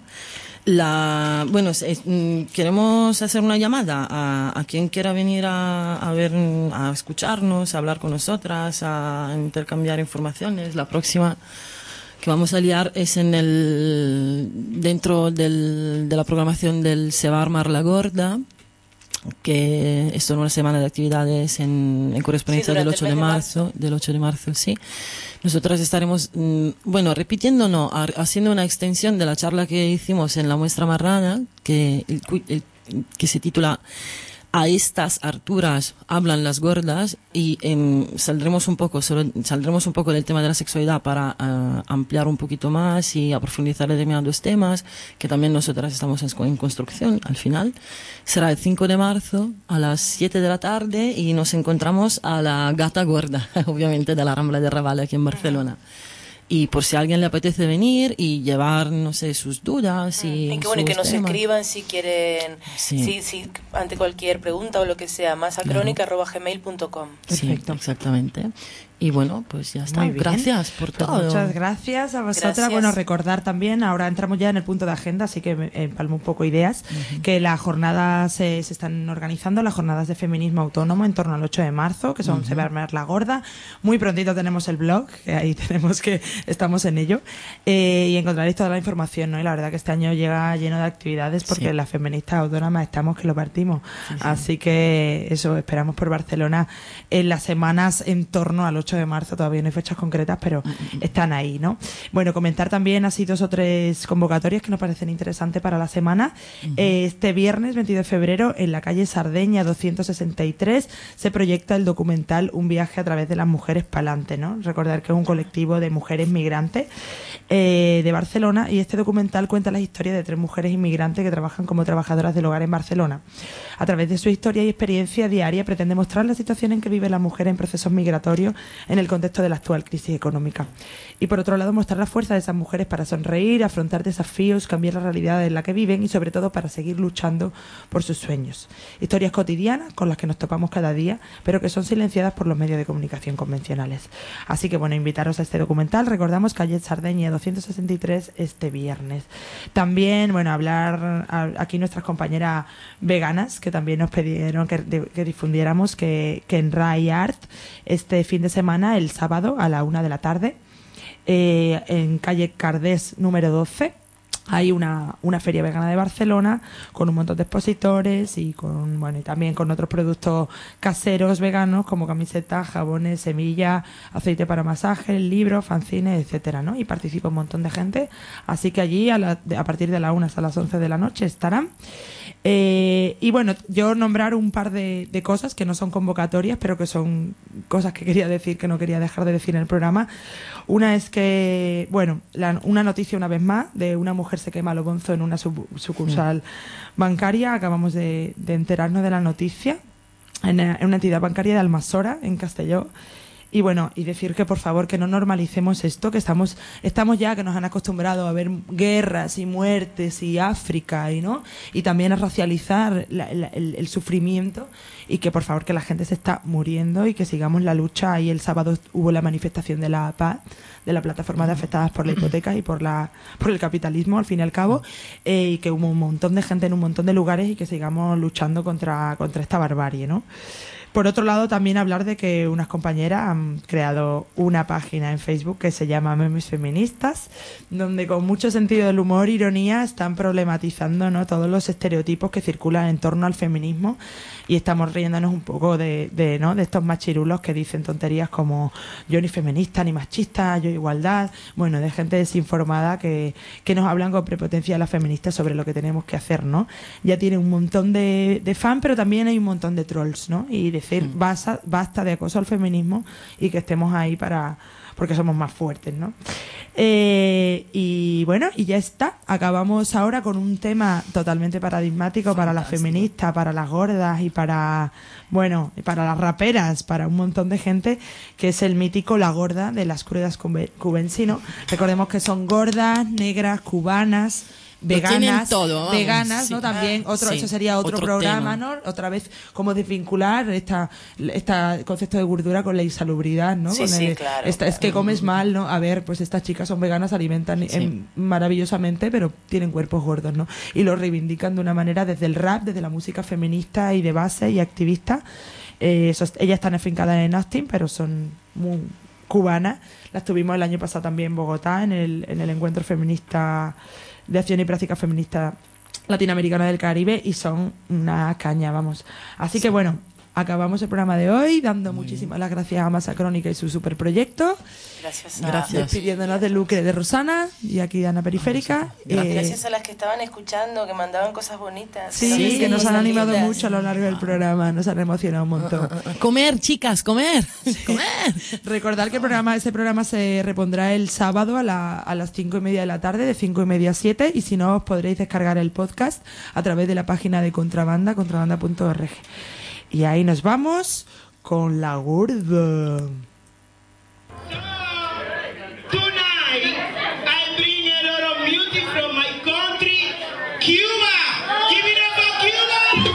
Queremos hacer una llamada a quien quiera venir a escucharnos, a hablar con nosotras, a intercambiar informaciones. La próxima que vamos a liar es dentro de la programación del Se va a armar la gorda, que es una semana de actividades en correspondencia del 8 de marzo, sí. Nosotras estaremos, haciendo una extensión de la charla que hicimos en la muestra marrana, que se titula A estas alturas hablan las gordas, y saldremos un poco del tema de la sexualidad para ampliar un poquito más y a profundizar determinados temas que también nosotras estamos en construcción. Al final será el 5 de marzo a las 7 de la tarde y nos encontramos a la gata gorda, obviamente, de la Rambla de Raval aquí en Barcelona. Y por si a alguien le apetece venir y llevar, no sé, sus dudas y qué bueno, que nos escriban si quieren, sí, ante cualquier pregunta o lo que sea, masacrónica@gmail.com. Sí, exactamente. Y bueno, pues ya está. Gracias por todo. Muchas gracias a vosotras. Gracias. Bueno, recordar también, ahora entramos ya en el punto de agenda, así que empalmo un poco ideas, que las jornadas se están organizando, las jornadas de feminismo autónomo en torno al 8 de marzo, que son Se va a armar la gorda. Muy prontito tenemos el blog, que ahí estamos en ello, y encontraréis toda la información, ¿no? Y la verdad que este año llega lleno de actividades, porque las feministas autónomas estamos que lo partimos. Sí. Así que eso, esperamos por Barcelona en las semanas en torno al 8 de marzo, todavía no hay fechas concretas, pero están ahí, ¿no? Bueno, comentar también así 2 o 3 convocatorias que nos parecen interesantes para la semana. Este viernes 22 de febrero, en la calle Sardeña 263, se proyecta el documental Un viaje a través de las mujeres pa'lante, ¿no? Recordar que es un colectivo de mujeres migrantes de Barcelona, y este documental cuenta la historia de 3 mujeres inmigrantes que trabajan como trabajadoras del hogar en Barcelona. A través de su historia y experiencia diaria pretende mostrar la situación en que vive la mujer en procesos migratorios en el contexto de la actual crisis económica. Y por otro lado, mostrar la fuerza de esas mujeres para sonreír, afrontar desafíos, cambiar la realidad en la que viven y sobre todo para seguir luchando por sus sueños. Historias cotidianas con las que nos topamos cada día, pero que son silenciadas por los medios de comunicación convencionales. Así que bueno, invitaros a este documental. Recordamos calle Sardeña 263 este viernes. También, bueno, hablar aquí nuestras compañeras veganas, que también nos pidieron que difundiéramos que en Rai Art este fin de semana, el sábado a la 1 de la tarde, en calle Cardés número 12, hay una feria vegana de Barcelona con un montón de expositores y y también con otros productos caseros veganos como camisetas, jabones, semillas, aceite para masajes, libros, fanzines, etcétera, ¿no? Y participa un montón de gente, así que allí a partir de las 1 hasta las 11 de la noche estarán. Y bueno, yo nombrar un par de cosas que no son convocatorias, pero que son cosas que quería decir, que no quería dejar de decir en el programa. Una es que, bueno, una noticia una vez más de una mujer se quema lo bonzo en una sucursal bancaria. Acabamos de enterarnos de la noticia en una entidad bancaria de Almassora, en Castelló. Y bueno, y decir que por favor que no normalicemos esto, que estamos ya, que nos han acostumbrado a ver guerras y muertes y África y también a racializar el sufrimiento, y que por favor que la gente se está muriendo y que sigamos la lucha. Ahí el sábado hubo la manifestación de la PAD, de la plataforma de afectadas por la hipoteca y por el capitalismo, al fin y al cabo, y que hubo un montón de gente en un montón de lugares, y que sigamos luchando contra esta barbarie, ¿no? Por otro lado, también hablar de que unas compañeras han creado una página en Facebook que se llama Memes Feministas, donde con mucho sentido del humor e ironía están problematizando, ¿no?, todos los estereotipos que circulan en torno al feminismo, y estamos riéndonos un poco de estos machirulos que dicen tonterías como yo ni feminista ni machista, yo igualdad, bueno, de gente desinformada que nos hablan con prepotencia a las feministas sobre lo que tenemos que hacer, ¿no? Ya tiene un montón de fan, pero también hay un montón de trolls, ¿no? Y decir basta de acoso al feminismo y que estemos ahí porque somos más fuertes, ¿no? Y bueno, y ya está. Acabamos ahora con un tema totalmente paradigmático para las feministas, para las gordas y para las raperas, para un montón de gente, que es el mítico La Gorda de las Crudas Cubensi, ¿no? Recordemos que son gordas, negras, cubanas, veganas, todo, veganas, sí. ¿no? También eso sería otro programa, tema, ¿no? Otra vez, cómo desvincular este concepto de gordura con la insalubridad, ¿no? Claro. Es que comes mal, ¿no? A ver, pues estas chicas son veganas, se alimentan maravillosamente, pero tienen cuerpos gordos, ¿no? Y lo reivindican de una manera desde el rap, desde la música feminista y de base y activista. Ellas están afincadas en Austin, pero son muy cubanas. Las tuvimos el año pasado también en Bogotá, en el encuentro feminista de acción y práctica feminista latinoamericana del Caribe, y son una caña, vamos. Así que bueno, acabamos el programa de hoy dando muchísimas las gracias a Masa Crónica y su superproyecto. Gracias. Despidiéndonos de Lucre, de Rosana y aquí de Ana Periférica. Gracias a las que estaban escuchando, que mandaban cosas bonitas. Sí, que nos han animado mucho a lo largo del programa, nos han emocionado un montón. Comer, chicas, comer. Recordar que ese programa se repondrá el sábado a las 5:30 de la tarde, de 5:30 a 7, y si no, os podréis descargar el podcast a través de la página de Contrabanda, contrabanda.org. Y ahí nos vamos con La Gorda. Tonight, I bring a lot of music from my country, Cuba. Give it up for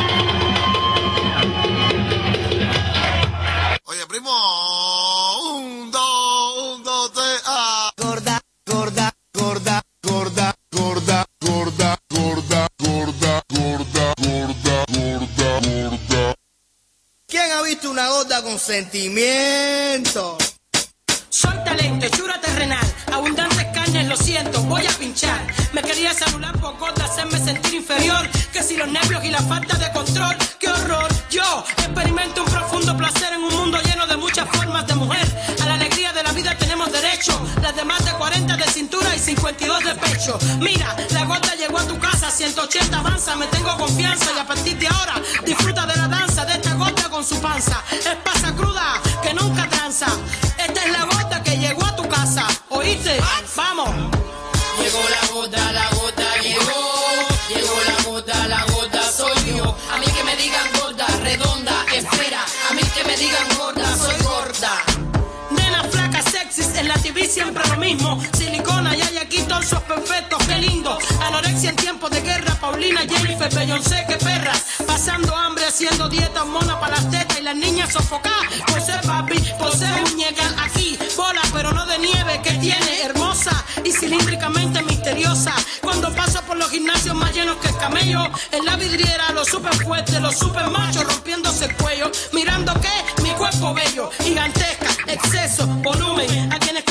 Cuba. Oye, primo, 1, 2, 3, Gorda, gorda, gorda, gorda, gorda, gorda, gorda, gorda, gorda, gorda, gorda, gorda. ¿Quién ha visto una gorda con sentimiento? Soy talento, hechura terrenal, abundantes carnes, lo siento, voy a pinchar. Me quería celular por gorda, hacerme sentir inferior, que si los nervios y la falta de control, qué horror. Yo experimento un profundo placer en un mundo lleno de muchas formas de mujer. A la alegría de la vida tenemos derecho, las de más de 40 de cintura y 52 de pecho. Mira, la gorda llegó a tu casa, 180 avanza, me tengo confianza y a partir de ahora disfruta de la danza de esta gorda con su panza. Es pasa cruda, que nunca tranza. Esta es la gorda que llegó a tu casa, ¿oíste? ¡Vamos! Llegó la gorda llegó la gorda soy yo. A mí que me digan gorda, redonda, espera. A mí que me digan gorda, soy gorda. Nena flaca, sexys, en la TV siempre lo mismo. Silicona y hay aquí torsos perfectos, qué lindo. Anorexia en tiempos de guerra, Paulina, Jennifer, Beyoncé, qué perras. Pasando hambre, haciendo dieta, mona para las tetas y las niñas sofocadas. Por ser Barbie, por ser muñeca, aquí, bola pero no de nieve, que tiene, hermosa y cilíndricamente misteriosa. Cuando paso por los gimnasios más llenos que el camello, en la vidriera los super fuertes, los super machos rompiéndose el cuello, mirando que mi cuerpo bello, gigantesca, exceso, volumen, a quienes consumen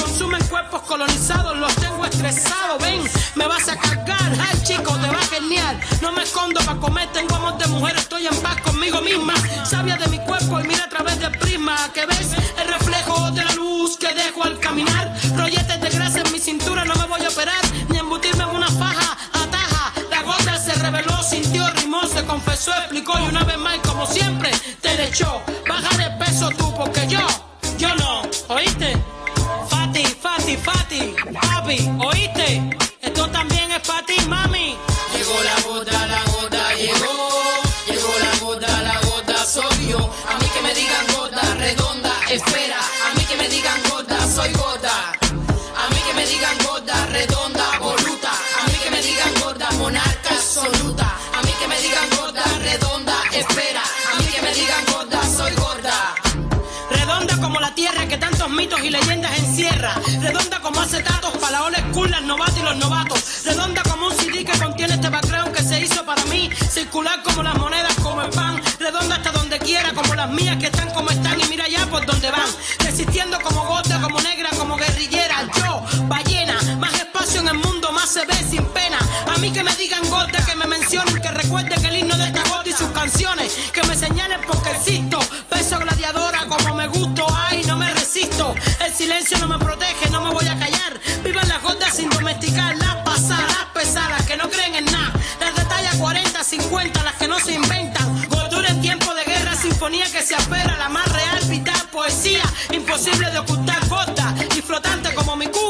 cuerpos colonizados los tengo estresados. Ven, me vas a cargar, ay chico, te va a genial. No me escondo para comer, tengo amor de mujer, estoy en paz conmigo misma. Sabia de mi cuerpo y mira a través del prisma, que ves el reflejo de la luz que dejo al caminar. Rolletes de grasa en mi cintura, no me voy a operar, ni embutirme en una faja, ataja. La gota se reveló, sintió, rimó, se confesó, explicó y una vez más, como siempre, te le echó. Baja de peso tú, porque yo no, ¿oíste? Fati, Fati, Fati, papi, ¿oíste? Esto también es para ti, mami. Llegó la gota llegó. Llegó la gota soy yo. A mí que me digan gota redonda, espera. A mí que me digan gota, soy gota. A mí que me digan gota redonda, voluta. A mí que me digan gota, monarca absoluta. A mí que me digan gota redonda, espera. A mí que me digan gota, soy gorda. Redonda como la tierra que tantos mitos y leyendas encierra. Redonda como acetatos para la old school, las novatas y los novatos. Redonda como un CD que contiene este background que se hizo para mí. Circular como las monedas, como el pan. Redonda hasta donde quiera, como las mías que están como están y mira ya por donde van. Resistiendo como gota, como negra, como guerrillera. Yo, ballena, más espacio en el mundo, más se ve sin pena. A mí que me digan gota, que me mencionen, que recuerden el himno de esta gota y sus canciones. Que me señalen porque existo. Peso gladiadora como me gusto, ay, no me resisto. El silencio no me protege, no me voy a callar. Vivan las gotas sin domesticar, las pasadas, las pesadas, que no creen en nada. Las de talla 40, 50, las que no se inventan. Gordura en tiempo de guerra, sinfonía que se apera, la más real, vital, poesía, imposible de ocultar, gorda y flotante como mi culo.